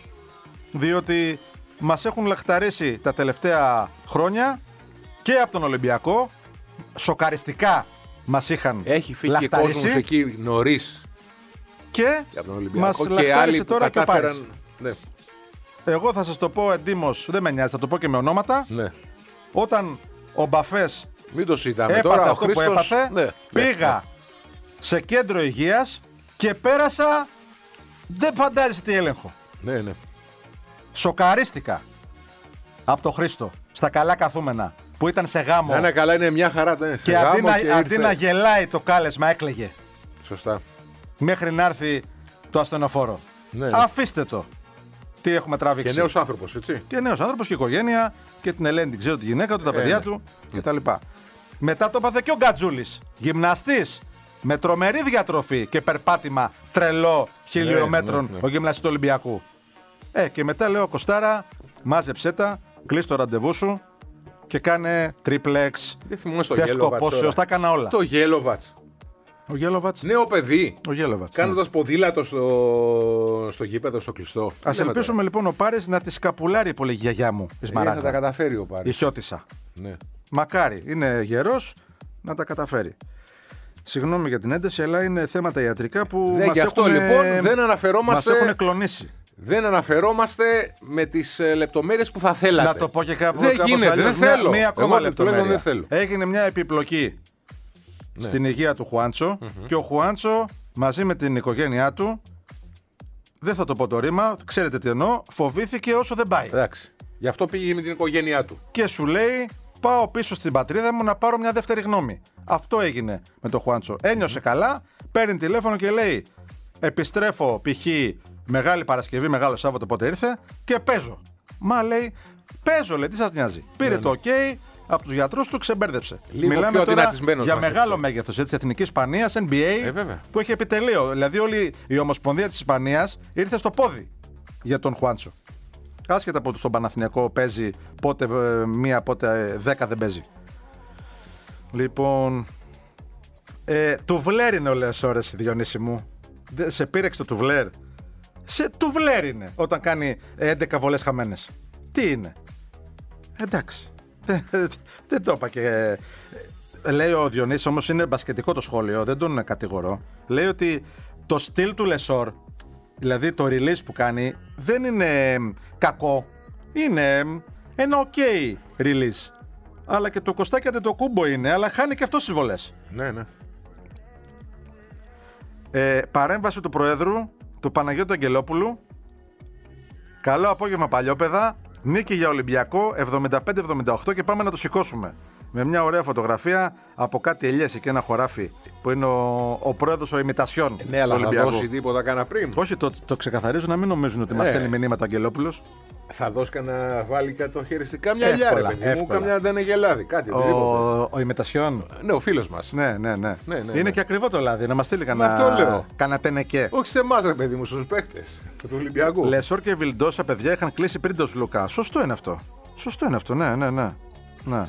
διότι μας έχουν λαχταρίσει τα τελευταία χρόνια και από τον Ολυμπιακό. Σοκαριστικά μας είχαν Έχει φύγει και λαχταρίσει κόσμος εκεί νωρίς και από τον Ολυμπιακό. μας Και λαχτάρισε άλλοι που τώρα και ο Πάρης. κατάφεραν. Ναι, Εγώ θα σας το πω εντύμως, δεν με νοιάζει, θα το πω και με ονόματα. ναι. Όταν ο Μπαφές Μην το συζητάμε έπαθε τώρα. Ο αυτό που Χρήστος- έπαθε, ναι, ναι, πήγα ναι. σε κέντρο υγείας και πέρασα, δεν φαντάζεσαι τι έλεγχο. Ναι, ναι. Σοκαρίστηκα από το Χρήστο, στα καλά καθούμενα, που ήταν σε γάμο Να είναι καλά, είναι μια χαρά. Ναι, σε και, αντί γάμο να, και αντί ήρθε. να γελάει το κάλεσμα έκλαιγε Σωστά. μέχρι να έρθει το ασθενοφόρο. Ναι, ναι. Αφήστε το. Τι έχουμε τραβήξει. Και νέος άνθρωπος, έτσι. Και νέος άνθρωπος και οικογένεια και την Ελένη, την ξέρω τη γυναίκα του, τα παιδιά ναι. του κτλ. Μετά το έπαθε και ο Γκατζούλης, γυμναστής με τρομερή διατροφή και περπάτημα τρελό χιλιόμετρων, ναι, ναι. ο γυμναστής του Ολυμπιακού. Ε, και μετά λέω Κωστάρα, μάζεψέ τα, κλείς το ραντεβού σου και κάνε τρίπλεξ, Δεν θυμόμαι στο τεστ Γέλοβατς κοπόσεως, τώρα. τα έκανα όλα. Το Γέλοβατς. Ο Γέλοβατς. Νέο παιδί. Ο Γέλοβατς. ναι. Κάνοντας ποδήλατο στο, στο γήπεδο, στο κλειστό. Ας Λέμε ελπίσουμε τώρα. λοιπόν ο Πάρης να τη σκαπουλάρει πολύ η γιαγιά μου, η Ε, θα τα Σμαράγδα. καταφέρει ο Η Πάρης. Χιώτισσα. Ναι. Μακάρι, είναι γερός να τα καταφέρει. Συγγνώμη για την ένταση, αλλά είναι θέματα ιατρικά που Δεν, μας γι' αυτό έχουν, λοιπόν δεν μας αναφερόμαστε, έχουν κλονίσει. δεν αναφερόμαστε με τις ε, λεπτομέρειες που θα θέλατε. Να το πω και κάπου, Δεν κάπως γίνεται, αλλιώς. δεν Μια- θέλω. Μία ακόμα Εγώ τουλάχιστον λεπτομέρεια. δεν θέλω. Έγινε μια επιπλοκή στην υγεία του Χουάντσο και ο Χουάντσο μαζί με την οικογένειά του, δεν θα το πω το ρήμα, ξέρετε τι εννοώ, φοβήθηκε όσο δεν πάει. Εντάξει. Γι' αυτό πήγε με την οικογένειά του. Και σου λέει πάω πίσω στην πατρίδα μου να πάρω μια δεύτερη γνώμη. Αυτό έγινε με τον Χουάντσο. Ένιωσε καλά, παίρνει τηλέφωνο και λέει επιστρέφω π.χ. Μεγάλη Παρασκευή, Μεγάλο Σάββατο πότε ήρθε και παίζω. Μα λέει παίζω, λέει, τι σας νοιάζει. Πήρε το ok από τους γιατρούς του, ξεμπέρδεψε. Λίγο Μιλάμε πιο τώρα δυνατισμένος για μας μεγάλο έτσι. μέγεθος της Εθνικής Ισπανίας, N B A, Ε, βέβαια. που έχει επιτελείο. Δηλαδή όλη η Ομοσπονδία της Ισπανίας ήρθε στο πόδι για τον Χουάντσο. Άσχετα από το στον Παναθηναϊκό παίζει πότε ε, μία, πότε ε, δέκα δεν παίζει. Λοιπόν, ε, τουβλέρ είναι όλες ώρες, Διονύση μου. Δε- σε πήρεξε το τουβλέρ. Σε τουβλέρ είναι όταν κάνει έντεκα βολές χαμένες. Τι είναι. Εντάξει. Δεν το είπα και... ε, λέει ο Διονύσης, όμως είναι μπασκετικό το σχόλιο, δεν τον κατηγορώ. Λέει ότι το στυλ του Λεσόρ, δηλαδή το release που κάνει, δεν είναι κακό. Είναι ένα ok release. Αλλά και το Κωστάκι Αντετοκούμπο είναι, αλλά χάνει και αυτό στις βολές. Ναι, ναι. Ε, παρέμβαση του Προέδρου, του Παναγιώτου Αγγελόπουλου. Καλό απόγευμα παλιόπαιδα. Νίκη για Ολυμπιακό εβδομήντα πέντε εβδομήντα οκτώ και πάμε να το σηκώσουμε. Με μια ωραία φωτογραφία από κάτι ελιές και ένα χωράφι που είναι ο, ο πρόεδρος ο ημιτασιών Ε, ναι, αλλά του θα Ολυμπιακού. δώσει τίποτα κάνα πριν. Όχι, το, το ξεκαθαρίζω να μην νομίζουν ότι μας Ε. στέλνει μηνύματα ο Αγγελόπουλος. Θα δώσει κανένα βάλει κάτι το χέρι στην κάμια ελιά, ρε Εύκολα, παιδί μου. εύκολα. Κάμια δεν έχει λάδι, κάτι. οτιδήποτε. Ο, ο ημιτασιών. Ναι, ο φίλος μας. Ναι, ναι, ναι. Ναι, ναι, είναι ναι. και ακριβό το λάδι, να μας στείλει Μα αυτό λέω. κανένα κανένα τενεκέ. Όχι σε εμάς, ρε παιδί μου, στους παίκτες του Ολυμπιακού. Λεσόρ και Βιλντόσα, παιδιά, είχαν κλείσει πριν τον Σλούκα. Σωστό είναι αυτό. Σωστό είναι αυτό, ναι, ναι, ναι. ναι.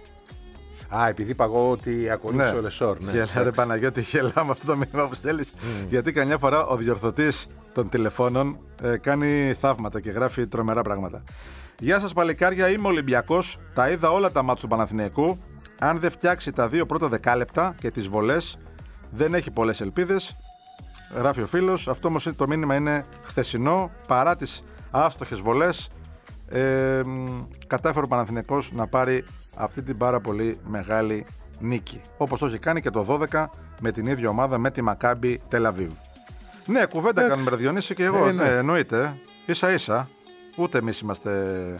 Α, επειδή παγώ ότι ακολούθησε ο Λεσόρ. Ναι, Γελά, ρε εντάξει. Παναγιώτη, γελά με αυτό το μήνυμα που στέλνεις. Γιατί καμιά φορά ο διορθωτής των τηλεφώνων ε, κάνει θαύματα και γράφει τρομερά πράγματα. Γεια σας παλικάρια, είμαι Ολυμπιακός. Τα είδα όλα τα μάτς του Παναθηναϊκού. Αν δεν φτιάξει τα δύο πρώτα δεκάλεπτα και τις βολές, δεν έχει πολλές ελπίδες. Γράφει ο φίλος. Αυτό όμως το μήνυμα είναι χθεσινό. Παρά τις άστοχες βολές, ε, μ, κατάφερε ο Παναθηναϊκός να πάρει αυτή την πάρα πολύ μεγάλη νίκη. Όπως το έχει κάνει και το δώδεκα με την ίδια ομάδα, με τη Μακάμπι Τελαβίβ. Ναι, κουβέντα κάνουμε, ρε Διονύση, και εγώ. Ε, ναι. ναι. ναι, εννοείται. Ίσα ίσα. Ούτε εμείς είμαστε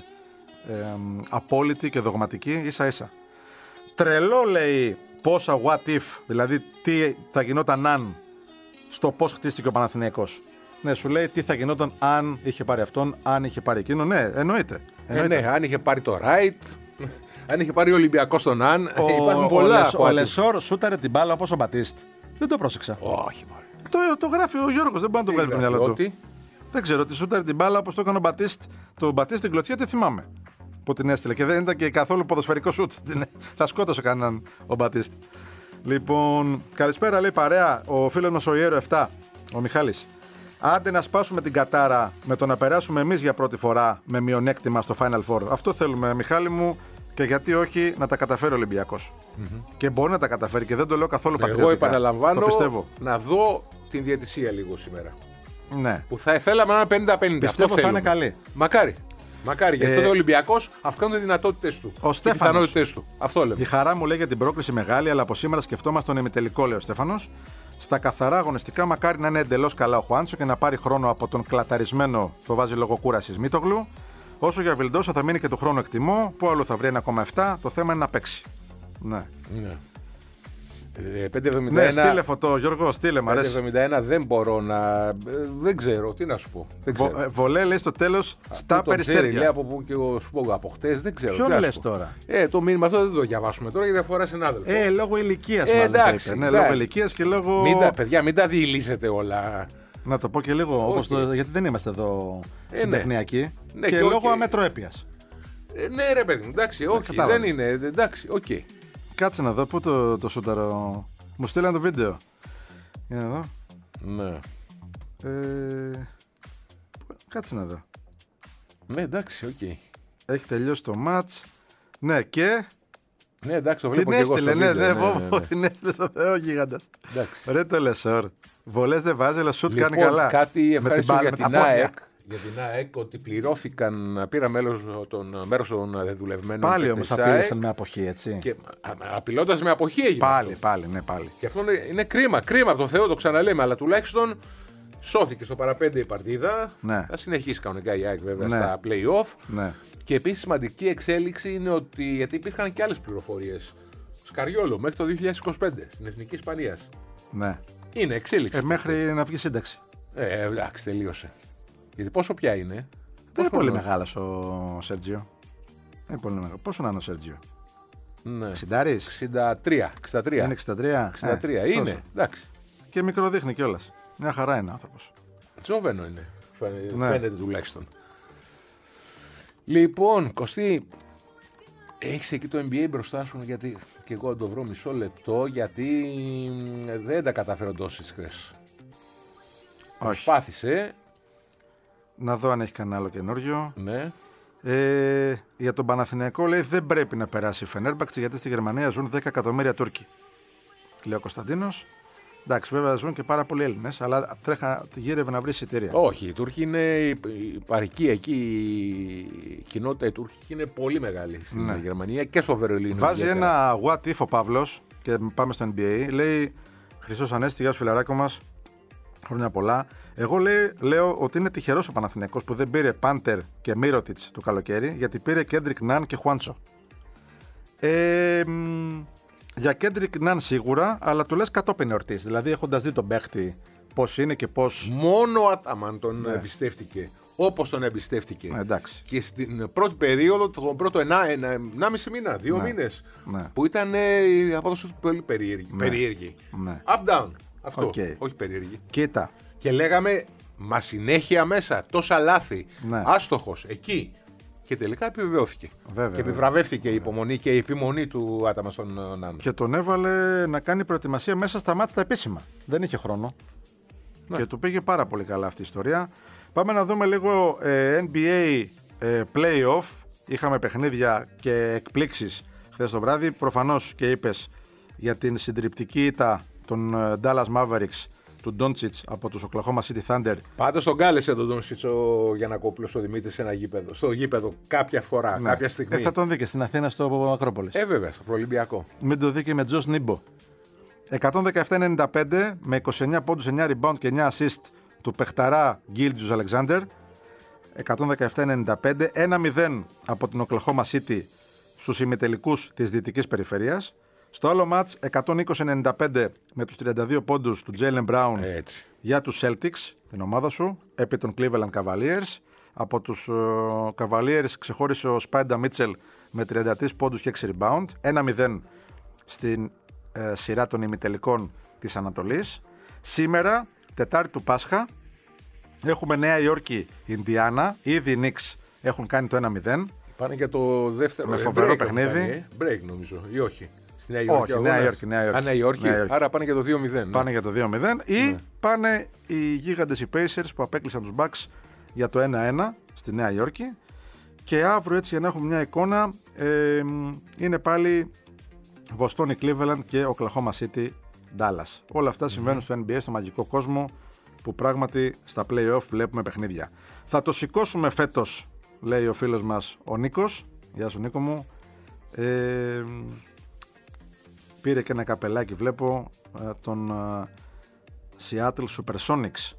ε, απόλυτοι και δογματικοί. Ίσα ίσα. Τρελό, λέει, πόσα what if, δηλαδή τι θα γινόταν αν, στο πώς χτίστηκε ο Παναθηναϊκός. Ναι, σου λέει τι θα γινόταν αν είχε πάρει αυτόν, αν είχε πάρει εκείνο. Ναι, εννοείται. Ε, εννοείται. ναι, αν είχε πάρει το right, αν είχε πάρει ο Ολυμπιακός τον αν. Ο, Υπάρχουν ο, πολλά. Λεσ- ο what if. Λεσόρ σούταρε την μπάλα όπως ο Μπατίστ. Δεν το πρόσεξα. Όχι, μωρέ. Το, το γράφει ο Γιώργος, δεν μπορεί να το βγάλει από το μυαλό του. Ότι Δεν ξέρω, ότι σούταρε την μπάλα όπως το έκανε ο Μπατίστ. Το Μπατίστ την κλωτσιά, δεν θυμάμαι που την έστειλε. Και δεν ήταν και καθόλου ποδοσφαιρικό σούτ. Θα σκότωσε κανέναν ο Μπατίστ. Λοιπόν, καλησπέρα, λέει παρέα ο φίλος μας ο Ιέρο επτά, ο Μιχάλης. Άντε να σπάσουμε την κατάρα με το να περάσουμε εμείς για πρώτη φορά με μειονέκτημα στο Final Four. Αυτό θέλουμε, Μιχάλη μου, και γιατί όχι να τα καταφέρει ο Ολυμπιακός. Mm-hmm. Και μπορεί να τα καταφέρει και δεν το λέω καθόλου πατριωτικά. εγώ επαναλαμβάνω Το πιστεύω. να δω την διαιτησία λίγο σήμερα. Ναι. Που θα θέλαμε να είναι πενήντα πενήντα. Πιστεύω Αυτό θα είναι θέλουμε. καλή. Μακάρι. Μακάρι. Γιατί Ε, τότε ο Ολυμπιακός αυξάνουν τις δυνατότητες του. Ο τις Στέφανος. πιθανότητες του. Αυτό λέμε. Η χαρά μου λέει για την πρόκληση μεγάλη, αλλά από σήμερα σκεφτόμαστε τον ημιτελικό, λέει ο Στέφανος. Στα καθαρά αγωνιστικά, μακάρι να είναι εντελώς καλά ο Χουάντσο και να πάρει χρόνο από τον κλαταρισμένο, το βάζει λόγω κούρασης, Μήτογλου. Όσο για Βιλντόσα θα μείνει και του χρόνου εκτιμώ, που άλλο θα βρει ένα κόμμα επτά, το θέμα είναι να παίξει. Ναι. Ναι. Ε, πεντακόσια εβδομήντα ένα, Ναι, στείλε φωτό, Γιώργο, στείλε, μ' αρέσει. πεντακόσια εβδομήντα ένα δεν μπορώ να. ε, Δεν ξέρω, τι να σου πω. Δεν ξέρω. Βο, ε, βολέ, λέει στο τέλος, στα Αυτό το ξέρει, λέει περιστέρια. από πού και ο Σπόγγο από χτες, δεν ξέρω. Ποιον τι να σου λες πω. τώρα? Ε, το μήνυμα αυτό δεν το διαβάσουμε τώρα γιατί αφορά συνάδελφο. Ε, λόγω ηλικία, Ε, μάλλον. εντάξει, θα είπε. Ναι, εντάξει. λόγω ηλικία και λόγω. Μην τα, παιδιά, μην τα διηλύσετε όλα. Να το πω και λίγο, όπως το, γιατί δεν είμαστε εδώ Ε, συντεχνιακοί. Ναι, και, και λόγω όχι. αμετροέπειας. Ε, ναι, ρε παιδί μου, εντάξει, όχι, κατάλαβα. δεν είναι. Εντάξει, οκ. Okay. Κάτσε να δω, πού το, το σούταρο. Μου στείλαν το βίντεο. Για να δω. Ναι. Ε, κάτσε να δω. Ναι, εντάξει, οκ. Okay. Έχει τελειώσει το μάτς. Ναι, και. Ναι, εντάξει, το βλέπω Την και εγώ έστειλε, στο ναι, βίντεο, ναι, ναι, πω, ναι, πω, ναι. την έστειλε στο Θεό γίγαντας. Εντάξει. Ρε το Λεσόρ. Βολές δεν βάζει, αλλά σουτ Λοιπόν, κάνει καλά. κάτι Με ευχαριστώ μπάλα, για με την τα πόδια. ΑΕΚ. Για την ΑΕΚ ότι πληρώθηκαν, πήρα μέλος των, μέρος των δεδουλευμένων. Πάλι παίκτες όμως της ΑΕΚ απείλησαν με αποχή, έτσι. Και απειλώντας με αποχή έγινε. Πάλι, αυτό. πάλι, ναι, πάλι. Και αυτό είναι, είναι κρίμα, κρίμα από τον Θεό, το ξαναλέμε, αλλά τουλάχιστον σώθηκε στο παραπέντε η παρτίδα. Ναι. Θα συνεχίσει κανονικά η ΑΕΚ βέβαια Ναι. στα play-off. Ναι. Και επίσης σημαντική εξέλιξη είναι ότι, γιατί υπήρχαν και άλλες πληροφορίες. Σκαριόλο μέχρι το δύο χιλιάδες είκοσι πέντε στην Εθνική Ισπανίας. Ναι. Είναι εξέλιξη. Ε, μέχρι να βγει σύνταξη. Ε, εντάξει, τελείωσε. Γιατί πόσο πια είναι. Δεν είναι Πόσο πολύ χρόνο? μεγάλος ο Σέρτζιο. Δεν είναι πολύ μεγάλο. Πόσο να είναι ο Σέρτζιο. Ναι. εξήντα. εξήντα τρία. εξήντα τρία. Είναι εξήντα τρία. εξήντα τρία. Ε, είναι. τόσο. Εντάξει. Και μικροδείχνει κιόλας. Μια χαρά είναι άνθρωπος. Τζόβενο είναι. Φαίνεται, Ναι. φαίνεται τουλάχιστον. Λοιπόν, Κωστή, έχεις εκεί το N B A μπροστά σου, γιατί και εγώ να το βρω μισό λεπτό, γιατί μ, δεν τα καταφέρω τόσες χθες. Όχι. Προσπάθησε, Να δω αν έχει κανένα άλλο καινούριο. ναι. Ε, για τον Παναθηναϊκό λέει δεν πρέπει να περάσει η Φενέρμπαχτσε γιατί στη Γερμανία ζουν δέκα εκατομμύρια Τούρκοι. Λέει ο Κωνσταντίνος. Εντάξει, βέβαια ζουν και πάρα πολλοί Έλληνες, αλλά τρέχα γύρευε να βρει εισιτήρια. Όχι, οι Τούρκοι είναι. Η παροικία εκεί, η κοινότητα η Τούρκη είναι πολύ μεγάλη στην Ναι. Γερμανία και στο Βερολίνο. Βάζει ιδιαίτερα. ένα what if ο Παύλος και πάμε στο N B A. Λέει Χρυσός Ανέστη, γεια σου φιλαράκο μας. Χρόνια πολλά. Εγώ λέει, λέω ότι είναι τυχερός ο Παναθηναϊκός που δεν πήρε Πάντερ και Μύρωτιτς το καλοκαίρι, γιατί πήρε Κέντρικ Ναν και Χουάντσο. Ε, μ, για Κέντρικ Ναν σίγουρα, αλλά του λες κατόπιν εορτής. Δηλαδή έχοντας δει τον παίχτη πώς είναι και πώς. Μόνο ο Άταμαν τον Ναι. εμπιστεύτηκε. Όπως τον εμπιστεύτηκε. Ε, εντάξει. Και στην πρώτη περίοδο, τον πρώτο ενά, ένα, ενάμιση μήνα, δύο Ναι. μήνες, Ναι. που ήταν ε, η απόδοση του πολύ περίεργη. Ναι. περίεργη. Ναι. Up down. Αυτό. Οκ. Όχι περίεργη. Κοίτα. Και λέγαμε, μα συνέχεια μέσα, τόσα λάθη. Ναι. Άστοχος, εκεί. Και τελικά επιβεβαιώθηκε. Βέβαια, και βέβαια. επιβραβεύτηκε η υπομονή και η επιμονή του Άταμα στον Ναν. Και τον έβαλε να κάνει προετοιμασία μέσα στα μάτς τα επίσημα. Δεν είχε χρόνο. Ναι. Και του πήγε πάρα πολύ καλά αυτή η ιστορία. Πάμε να δούμε λίγο ε, N B A ε, Playoff. Είχαμε παιχνίδια και εκπλήξεις χθες το βράδυ. Προφανώς και είπες για την συντριπτική ήττα των ε, Dallas Mavericks του Ντόντσιτς από τους Oklahoma City Thunder. Πάντως τον κάλεσε τον Ντόνσιτς ο Γιαννακόπουλος ο Δημήτρης σε ένα γήπεδο. Στο γήπεδο κάποια φορά, Ναι. κάποια στιγμή. Ε, θα τον δει και στην Αθήνα στο Ακρόπολης. Ε, βέβαια, στο Προολυμπιακό. Μην το δει και με Τζος Νίμπο. εκατόν δεκαεπτά ενενήντα πέντε με είκοσι εννέα πόντους, εννέα rebound και εννέα assist του παιχταρά Γκίλτζους Αλεξάνδερ. εκατόν δεκαεπτά ενενήντα πέντε, ένα μηδέν από την Οκλαχώμα City στους ημιτελικούς της Δυτικής Περιφερείας. Στο άλλο μάτς εκατόν είκοσι ενενήντα πέντε με τους τριάντα δύο πόντους του Jaylen Brown Έτσι. για τους Celtics, την ομάδα σου, επί των Cleveland Cavaliers. Από τους uh, Cavaliers ξεχώρισε ο Σπάιντα Μίτσελ με τριάντα τρία πόντους και έξι rebound. ένα μηδέν στην ε, σειρά των ημιτελικών της Ανατολής. Σήμερα, Τετάρτη του Πάσχα, έχουμε Νέα Υόρκη, Ινδιάνα. Ήδη οι Knicks έχουν κάνει το ένα μηδέν. Πάνε για το δεύτερο Με ε, φοβερό break παιχνίδι. έχουν κάνει, ε. Break νομίζω, ή όχι. Στη Νέα Υόρκη. Όχι, ο Νέα αγώνας. Υόρκη, Νέα Υόρκη. Α, Νέα Υόρκη. Νέα Υόρκη. Άρα πάνε για το δύο μηδέν. Πάνε για το δύο μηδέν. Ή Ναι. πάνε οι γίγαντες οι Pacers που απέκλεισαν τους Bucks για το ένα ένα στη Νέα Υόρκη. Και αύριο, έτσι για να έχουμε μια εικόνα, ε, είναι πάλι Βοστόνη, Cleveland και Oklahoma City, Dallas. Όλα αυτά συμβαίνουν στο N B A, στο μαγικό κόσμο που πράγματι στα play-off βλέπουμε παιχνίδια. Θα το σηκώσουμε φέτος, λέει ο φίλος μας ο Νίκος. Γεια σου Νίκο μου. Ε, πήρε και ένα καπελάκι, βλέπω, ε, τον ε, Seattle Supersonics.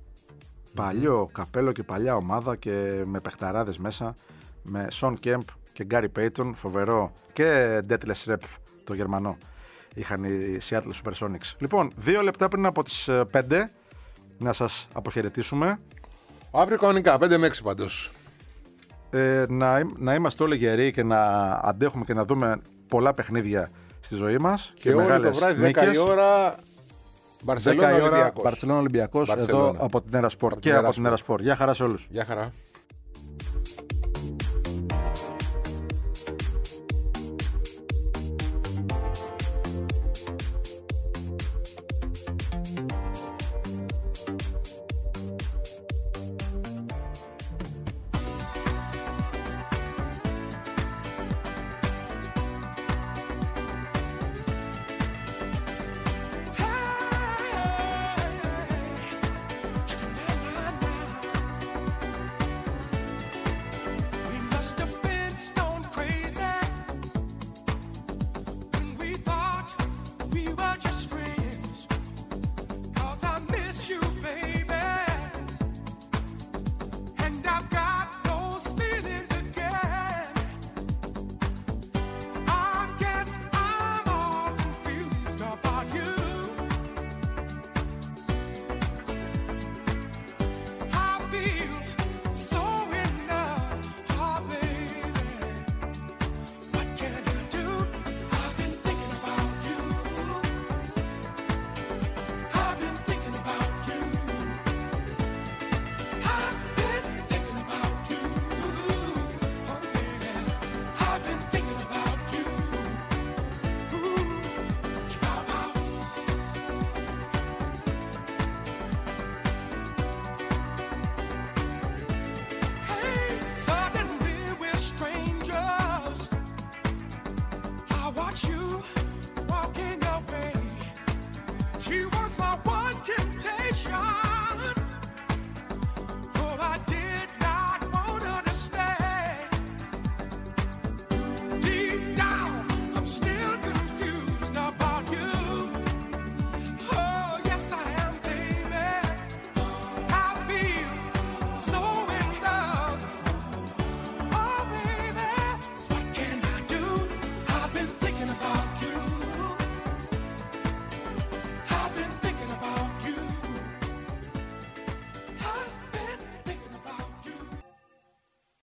Παλιό καπέλο και παλιά ομάδα και με παιχταράδες μέσα, με Sean Kemp και Gary Payton, φοβερό, και Detlef Schrempf, το Γερμανό, είχαν οι Seattle Supersonics. Λοιπόν, δύο λεπτά πριν από τις πέντε, να σας αποχαιρετήσουμε. Αύριο κανονικά, πέντε με έξι πάντως. Ε, να, να είμαστε όλοι γεροί και να αντέχουμε και να δούμε πολλά παιχνίδια στη ζωή μας. Και, όλοι το βράδυ, δέκα η ώρα, Μπαρσελόνα δέκα η ώρα, Ολυμπιακός. Μπαρσελόνα Ολυμπιακός, εδώ Μπαρσελόνα. από την Έρα Σπορ Από και την από Έρα την Έρα Σπορ. Γεια χαρά σε όλους. Γεια χαρά.